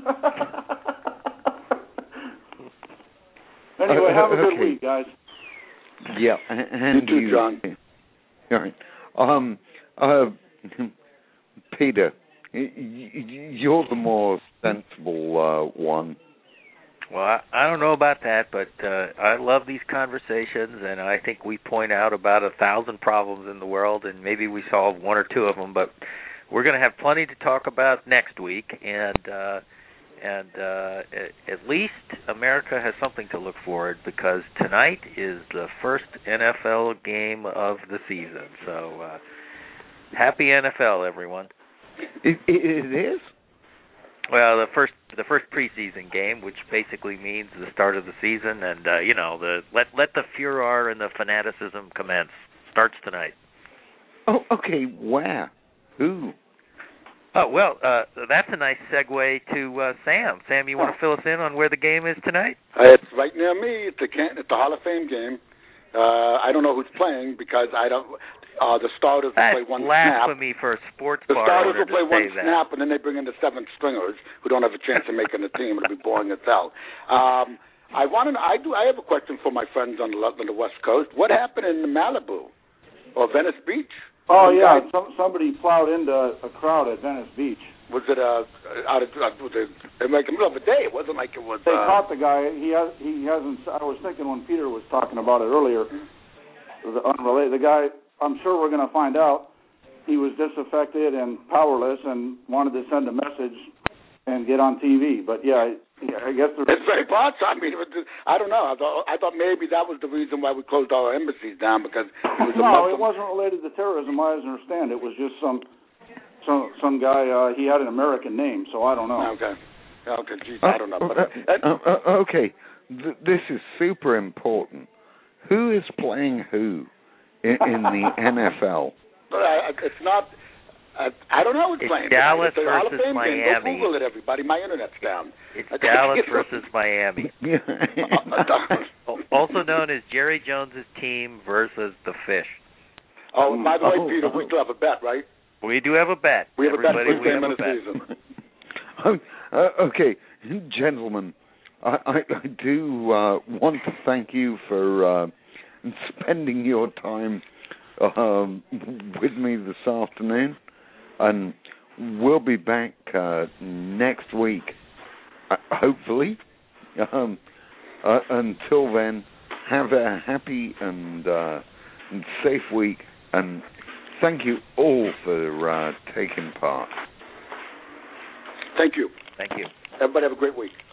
Anyway, have a good week, guys. Yeah, and you too, John. All right. Peter, you're the more sensible one. Well, I don't know about that, but I love these conversations, and I think we point out about 1,000 problems in the world, and maybe we solve 1 or 2 of them, but we're going to have plenty to talk about next week, and at least America has something to look forward, because tonight is the first NFL game of the season. So happy NFL, everyone. It is? Well, the first preseason game, which basically means the start of the season, and let the furor and the fanaticism commence. Starts tonight. Oh, okay. Where? Who? Oh, well, that's a nice segue to Sam. Sam, you want to fill us in on where the game is tonight? It's right near me. It's the Hall of Fame game. I don't know who's playing because I don't. The starters will play one snap. That's blasphemy for a sports bar. The starters will play one that. snap, and then they bring in the 7th stringers who don't have a chance of making the team. It'll be boring as hell. I have a question for my friends on the West Coast. What happened in Malibu or Venice Beach? Oh, yeah. Somebody plowed into a crowd at Venice Beach. Was it like the middle of the day? It wasn't like it was. They caught the guy. He hasn't. I was thinking when Peter was talking about it earlier. The guy. I'm sure we're going to find out. He was disaffected and powerless and wanted to send a message and get on TV. But yeah, I guess it's very possible. I mean, I don't know. I thought maybe that was the reason why we closed all our embassies down, because it was it wasn't related to terrorism. I understand. It was just some guy. He had an American name, so I don't know. Okay. Geez, I don't know. Okay, this is super important. Who is playing who in the NFL? It's not. I don't know who's playing. Dallas it's versus Go Miami. Google it, everybody. My internet's down. It's Dallas versus Miami. Also known as Jerry Jones's team versus the Fish. Oh, and by the way, Peter, we still have a bet, right? We do have a bet. We have a bet for Everybody, the game of the season. Okay, gentlemen, I do want to thank you for spending your time with me this afternoon, and we'll be back next week, hopefully. Until then, have a happy and safe week, and thank you all for taking part. Thank you. Thank you. Everybody have a great week.